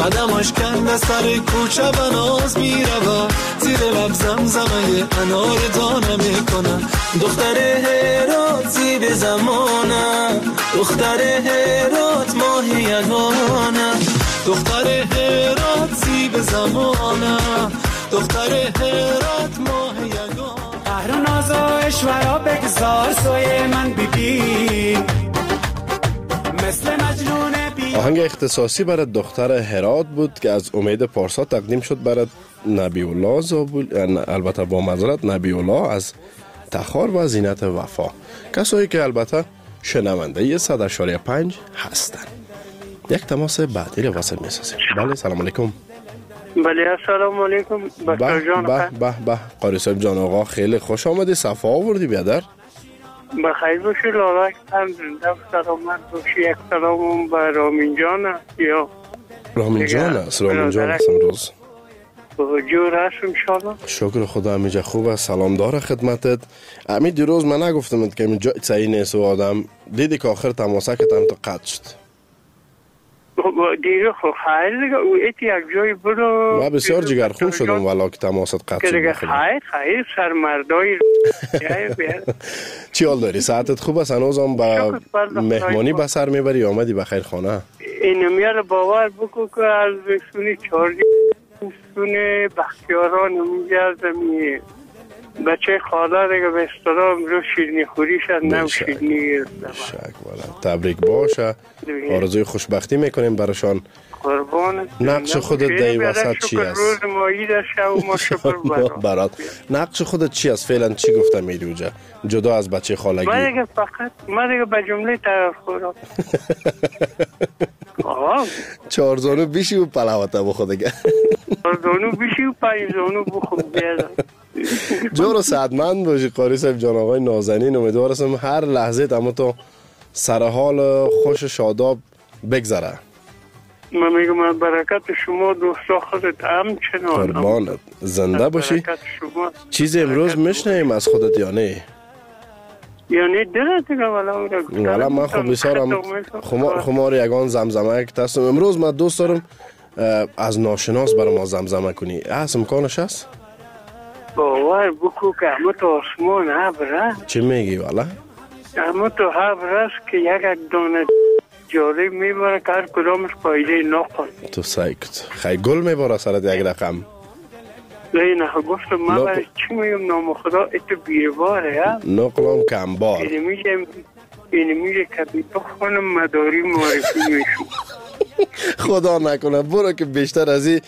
قدمش کنده سر کوچه و ناز میرود زیر لب زمزمه انار دانه میکنه دختر هرات زیب زمانه دختر هرات ماه یگانه دختر هرات زیب زمانه دختر هرات ماه یگانه قهر و ناز و اشورا بگذار سوی من ببین مثل مجنون بی آهنگ اختصاصی برای دختر هرات بود که از امید پارسا تقدیم شد برای نبی الله زابل، البته با معذرت نبی الله از تخار و زینت وفا، کسایی که البته شنونده صد و پنج هستند. یک تماس بعدی رو واسه میسازیم. بله سلام علیکم. بله السلام علیکم بختر جان. به به به قاری صاحب جان آقا خیلی خوش آمدی، صفا آوردی بیادر. بخیر باشی لالک هم زنده سلامت باشی. یک سلام به رامین جان یا رامین جان است. رامین جان است امروز جور هست انشالله. شکر خدا امیجا خوب است. سلام داره خدمتت. امی دیروز من نگفتم که امی جای صحیح نیست و آدم دیدی که آخر تماسه که تم تو قطع شد دیگه خب خیلی دیگه او ایتی یک جای برو ما بسیار جگرخون شدم ولی که تماست قطع شد دیگه خیلی خیلی سرمردای چی حال داری؟ ساعتت خوب است؟ هنوز هم با مهمانی به سر میبری آمدی بخیر خانه؟ این میار باور بکو که از سونی چارجی سونی بختیاران میگه زمین بچه خاله دیگه به اصطلاح رو شیرنی خوریش از نو شیرنی شک والا تبریک باشه. آرزوی خوشبختی میکنیم براشان. قربان نقش خودت در وسط چی است؟ روز مایی در شب ما شکر برات. نقش خودت چی است؟ فعلا چی گفته میری اوجا جدا از بچه خالگی؟ من دیگه فقط من دیگه به جمله طرف خورم. چهار زانو بیشی و پلاوته بخود دیگه. چهار زانو بیشی و پنج زانو بخود بیادم. جور سعدمند باشی قاری صاحب جان آقای نازنین. امیدوارم هر لحظه اما تو سر حال خوش شاداب بگذره. من میگم من برکت شما دوستا خودت همچنان قربانت زنده باشی. چیزی امروز میشنیم از خودت یا نه؟ یعنی دلت دیگه والا والا من خب بسیارم خمار یگان زمزمه که تستم. امروز من دوست دارم از ناشناس برای ما زمزمه کنی. هست امکانش هست؟ باور بکو که همه تو آسمان عبره. چی میگی والا؟ همه تو عبره است که یک دانه جاری میباره که هر کدامش پایده نقل. تو سایکت خیلی گل میباره سرد یک رقم. نه نه گفتم من برای چی میگم نام خدا ایتو بیرواره ها؟ نقلم کمبار. اینه میگم اینه میگه که بخونم مداری معرفی میشون. خدا نکنه برو که بیشتر از این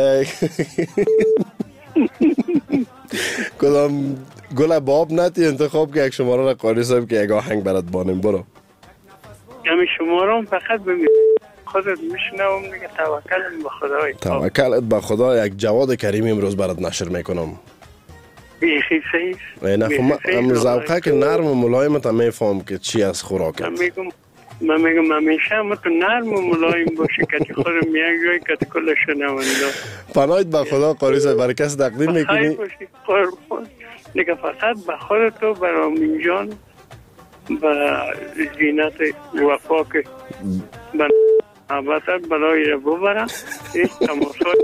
کدام گل باب نتی انتخاب که یک شماره را قاری صاحب که یک آهنگ برات بانیم. برو همین شماره هم فقط بمید خودت میشنم دیگه. توکلم به خدای. توکلت به خدا. یک جواد کریمی امروز برات نشر میکنم. بیخی سیف نه خب من زوقه که نرم و ملایمت هم میفهم که چی از خوراکت. من میگم من میگم همیشه هم تو نرم و ملایم باشی که خودم میگم جایی که کل شنونده. پناهت به خدا قاری صاحب. برای کسی تقدیم میکنی؟ خیلی باشی قربان دیگه. فقط به خودتو به رامین جان به زینت وفا که به محبتت برای رو ببرم هیچ تماسای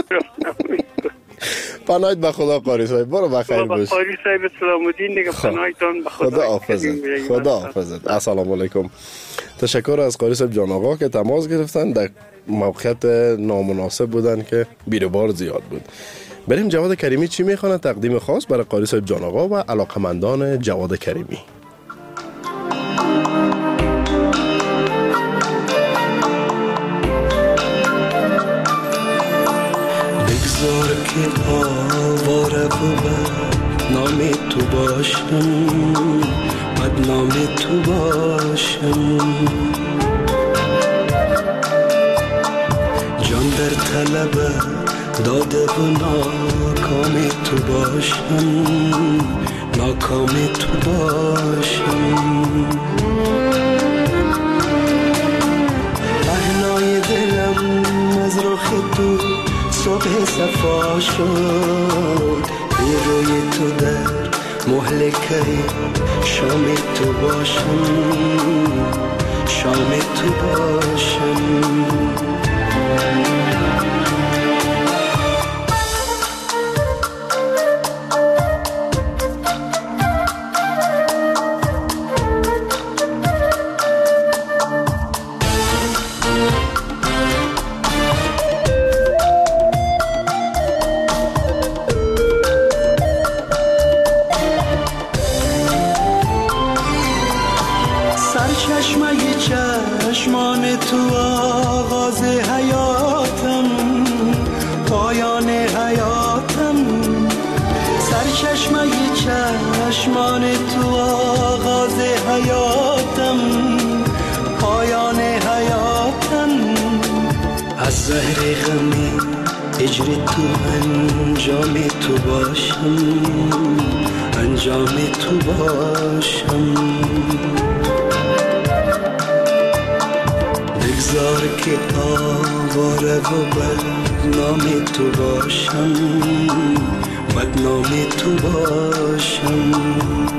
پناهت به خدا قاری صاحب. برو بخیر باش. قاری صاحب سلام الدین دیگه پناهتان به خدا. خدا حافظت. خدا حافظت. السلام علیکم. تشکر از قاری صاحب جان آقا که تماس گرفتن. در موقعیت نامناسب بودن که بیروبار زیاد بود. بریم جواد کریمی چی میخونه تقدیم خاص برای قاری صاحب جان آقا و علاقمندان جواد کریمی. بگذار که آواره بود نام تو باشم بد نام تو باشم جان در طلب داده و ناکام تو باشم ناکام تو باشم پهنای دلم از رخ تو صبح صفا شد بی روی تو در مهلکه شام تو باشم شام تو باشم سرچشمه چشمان تو آغاز حیاتم، پایان حیاتم. سرچشمه چشمان تو آغاز حیاتم، پایان حیاتم. از زهر غمی اجر تو انجام تو باشم، انجام تو باشم. بگذار که آواره و بدنام تو باشم، بدنام تو باشم.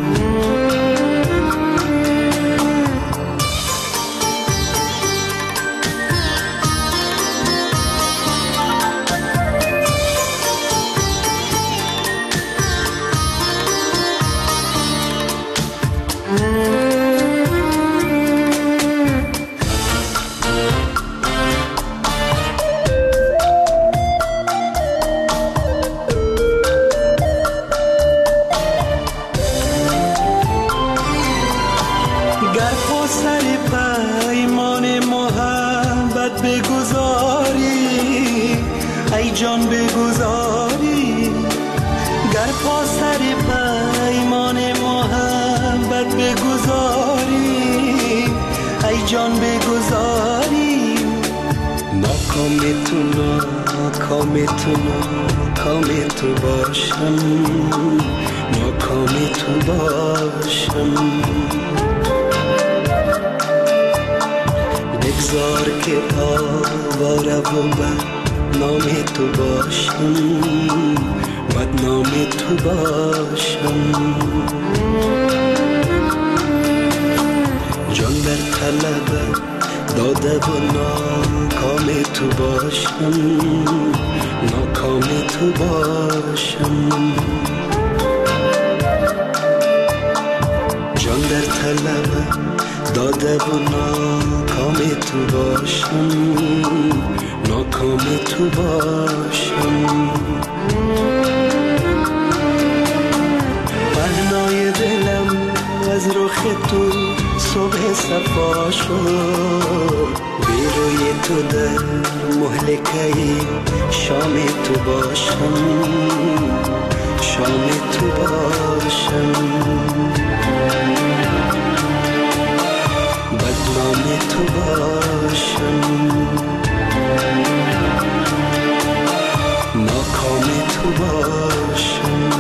ناکام تو ناکام تو باشم، ناکام تو باشم. بگذار که آواره و بدنام تو باشم، بدنام تو باشم. جان در طلب داده و ناکام تو باشم، ناکام تو باشم. جان در طلب داده و ناکام تو باشم، ناکام تو باشم. پهنای دلم از رخ تو صبح صفا شد، بی روی تو در مهلکه شام تو باشم، شام تو باشم. بدنام تو باشم، ناکام تو باشم.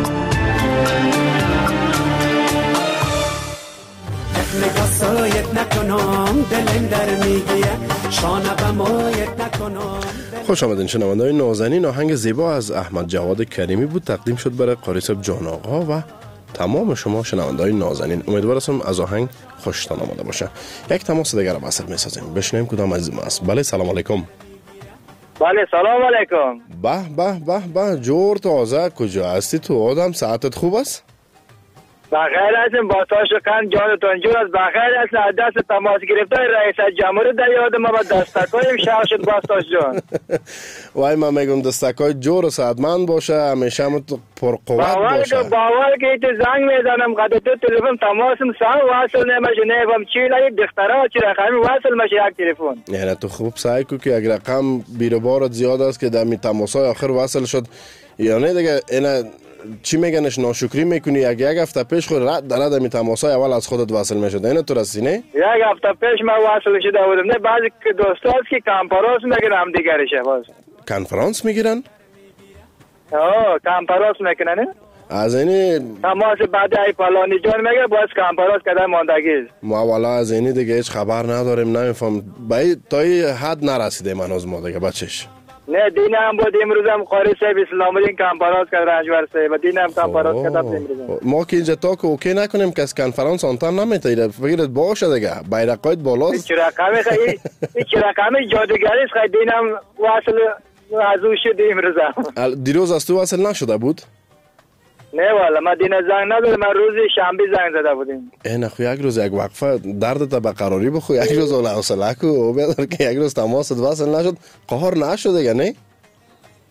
نگاه سایت نکنم دلم در میگیره، شانه به مایت نکنم. خوش آمدین شنونده‌های نازنین. آهنگ زیبا از احمد جواد کریمی بود، تقدیم شد برای قاری صاحب جان آقا و تمام شما شنونده‌های نازنین. امیدوارم از آهنگ خوشتان آمده باشه. یک تماس دیگر را وصل می‌سازیم، بشنویم کدام عزیز ما است. بله سلام علیکم. بله سلام علیکم. به به به به جور تازه، کجا هستی تو آدم؟ ساعتت خوب است؟ بخیر هستیم، با تاشقند جانتون جور است. بخیر است. از دست تماس گرفتن رئیس جمهور در یاد ما و دستکایم شهر شد باستاش جان. وای من میگم دستکای جور و صحتمند باشه، همیشه هم پر قوت باشه. باور که تو زنگ میزنم قد تو تلفن تماسم سام واصل نمیشه، نمیفهم چی یک دخترا چی رقمی واصل میشه یک تلفن. یعنی تو خوب سعی کو که یک رقم بیروبارت زیاد است که در می تماسای آخر واصل شد، یعنی دیگه اینا چی میگنش ناشکری میکنی. یک یک هفته پیش خود رد در رد می تماسای اول از خودت واصل میشد، اینه تو رسی نه؟ یک هفته پیش من واصل شده بودم. نه بعضی دوستا هست که کنفرانس میگیرن هم دیگرشه. باز کنفرانس میگیرن؟ آه کنفرانس میکنن. از اینی تماس بعد ای فلانی جان میگه باز کنفرانس کردن ماندگی. ما والا از اینی دیگه هیچ خبر نداریم، نمیفهم بای تای حد نرسیده من از ما دیگه بچش. نه دین هم بود امروز هم قاری صاحب اسلام الدین کنفرانس کرد رنجبر صاحب دین هم کنفرانس کرد امروز. ما که اینجا تا که اوکی نکنیم که از کنفرانس آنتن نمیتایید فکرت باشه دیگه بیرقایت بالاست. این چه رقمی خیلی این چه رقمی جادوگری است خیلی دین هم واصل از او شد امروز هم. دیروز از تو واصل نشده بود؟ نه والا ما دین زنگ ندارم، من روز شنبه زنگ زده بودیم. این خو یک روز یک وقفه دردت به قراری بخو، یک روز اول حوصله کو و بدار که یک روز تماست واصل نشد قهر نشد دیگه نه؟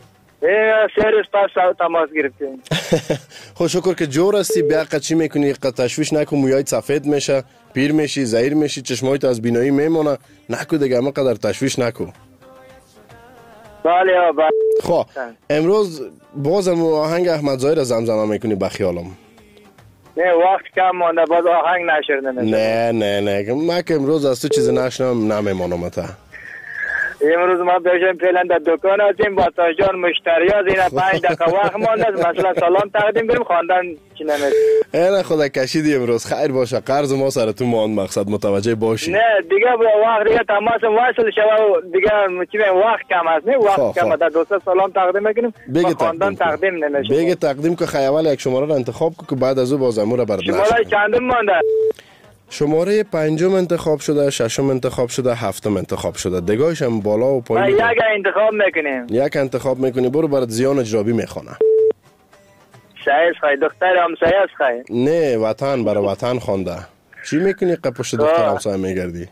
سه روز پس تماس گرفتیم. خب شکر که جور هستی. بیا چی میکنی؟ تشویش نکن، مویایت سفید میشه، پیر میشی، زهیر میشی، چشمایت از بینایی میمونه. نکو دیگه، همه قدر تشویش نکو. بله بله. خب امروز بازم آهنگ احمد ظاهر زمزمه میکنی بخیالم. نه وقت کم مانده، باز آهنگ نشرده نمیشه. نه نه نه من که امروز از تو چیز نشنم نمیمانم تا. امروز ما بیشتر فعلا در دکان هستیم با تاجان مشتری ها زینا پنج دقیقه وقت مانده. مثلا سلام تقدیم کنیم، خواندن چی نمیشه. نه خدا کشیدی امروز. خیر باشه، قرض ما سر تو ماند، مقصد متوجه باشی. نه دیگه با وقت دیگه تماس وصل شوه دیگه. چی وقت کم است، نه وقت کم است. دوستا سلام تقدیم میکنیم، خواندن تقدیم نمیشه. بگه تقدیم که خیال یک شماره را انتخاب کن که بعد از او باز امور برداشت. شماره چندم مانده؟ شماره پنجم انتخاب شده، ششم انتخاب شده، هفتم انتخاب شده. دیگه‌اش هم بالا و پایین. یک انتخاب میکنیم. یک انتخاب میکنی. برو برات زیان اجرابی میخونه. شایست خواهی دختر همسایه است خواهی؟ نه وطن برای وطن خوانده. چی میکنی که پشت دختر همسایه میگردی؟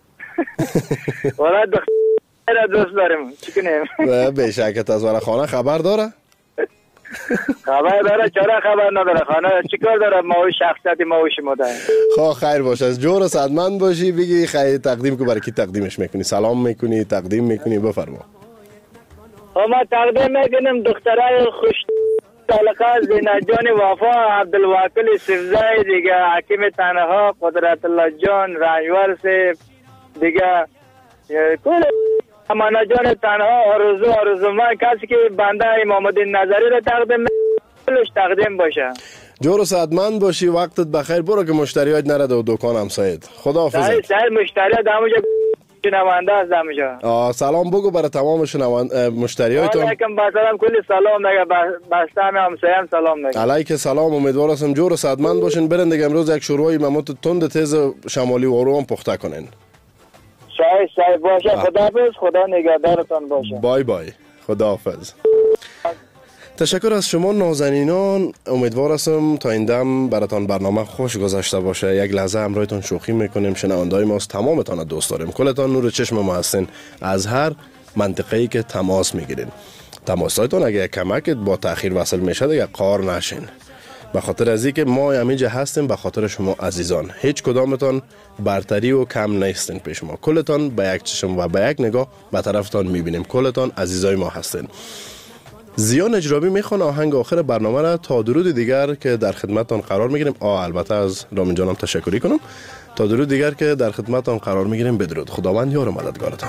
والا دختر دوست داریم، چی کنیم؟ به شکت از ورا خانه خبر داره؟ خبر داره، چرا خبر نداره؟ خانه چیکار داره؟ ما شخصیت ما و شما داریم. خب خیر باشه، از جور صدمند باشی. بگی خیر تقدیم که برای کی تقدیمش میکنی؟ سلام میکنی، تقدیم میکنی؟ بفرما. ما تقدیم میکنیم دخترای خوش تعلقات زینت جان وفا، عبدالواکل سفزای دیگه، حکیم تنها، قدرت الله جان، رنجور سیف دیگه، کل امانا جان تنها، آرزو آرزو من، کسی که بنده امام الدین نظری رو تقدیم میکنش تقدیم باشه. جور و صحتمند باشی، وقتت بخیر. برو که مشتریات نرده و دکان هم سید. خداحافظ. سعی سعی مشتریات همونجا شنونده است همونجا. آه سلام بگو برای تمام شنونده مشتریاتون. علیکم سلام، کلی سلام نگه بسته همه همسایه هم سلام نگه. علیکم سلام، امیدوار هستم جور و صحتمند باشین. برن دیگه امروز یک شوربای مموت تند تیز شمالی و آروم پخته کنین. شاید شاید باشه. خداحافظ، خدا نگهدارتان باشه. بای بای، خداحافظ. تشکر از شما نازنینان. امیدوار هستم تا این دم براتان برنامه خوش گذشته باشه. یک لحظه همراهتون شوخی میکنیم. شنونده‌های ماست، تمامتان دوست داریم. کلتان نور چشم ما هستین از هر منطقه‌ای که تماس میگیرین. تماساتون اگه کمک با تأخیر وصل میشه دیگه قار نشین. به خاطر از اینکه ما همینجا هستیم به خاطر شما عزیزان. هیچ کدامتان برتری و کم نیستین پیش ما. کلتان به یک چشم و به یک نگاه به طرفتان میبینیم. کلتان عزیزای ما هستین. زیان اجرابی میخوان آهنگ آخر برنامه را. تا درود دیگر که در خدمتتان قرار میگیریم. آه البته از رامین جانم تشکری کنم. تا درود دیگر که در خدمتتان قرار میگیریم. بدرود. خداوند یار و مددگارتان.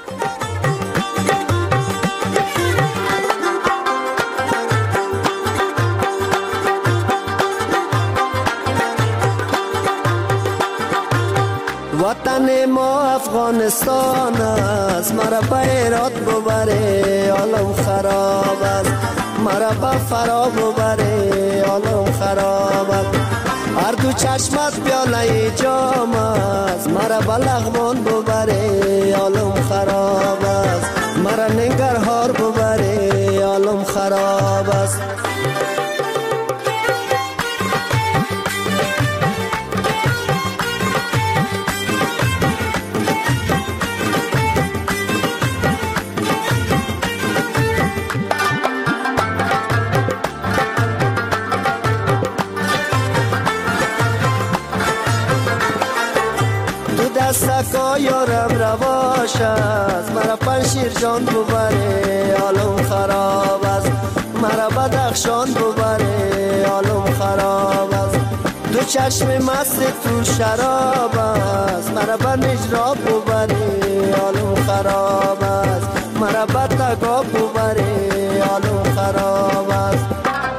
وطن ما افغانستان است، مرا به هرات ببره عالم خراب است، مرا به فرا ببره عالم خراب است. هر دو چشمت پیاله جام است، مرا به لغمان ببره عالم خراب است، مرا ننگرهار ببره عالم خراب است. دستکا یارم رواش است، مرا پنشیر جان ببره عالم خراب است، مرا بدخشان ببره عالم خراب است. دو چشم مست تو شراب است، مرا به نجراب ببره عالم خراب است، مرا به تگاب ببره عالم خراب است.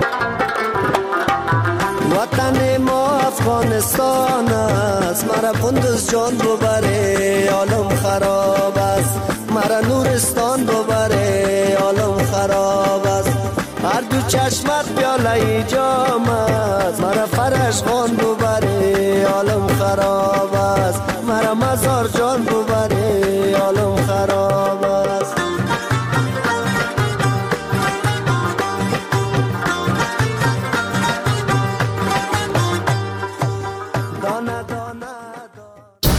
وطن ما افغانستان است، مرا قندوز جان ببره عالم خراب است، مرا نورستان ببره عالم خراب است. هر دو چشمت پیاله جام است، مرا فرشغان ببره عالم خراب است.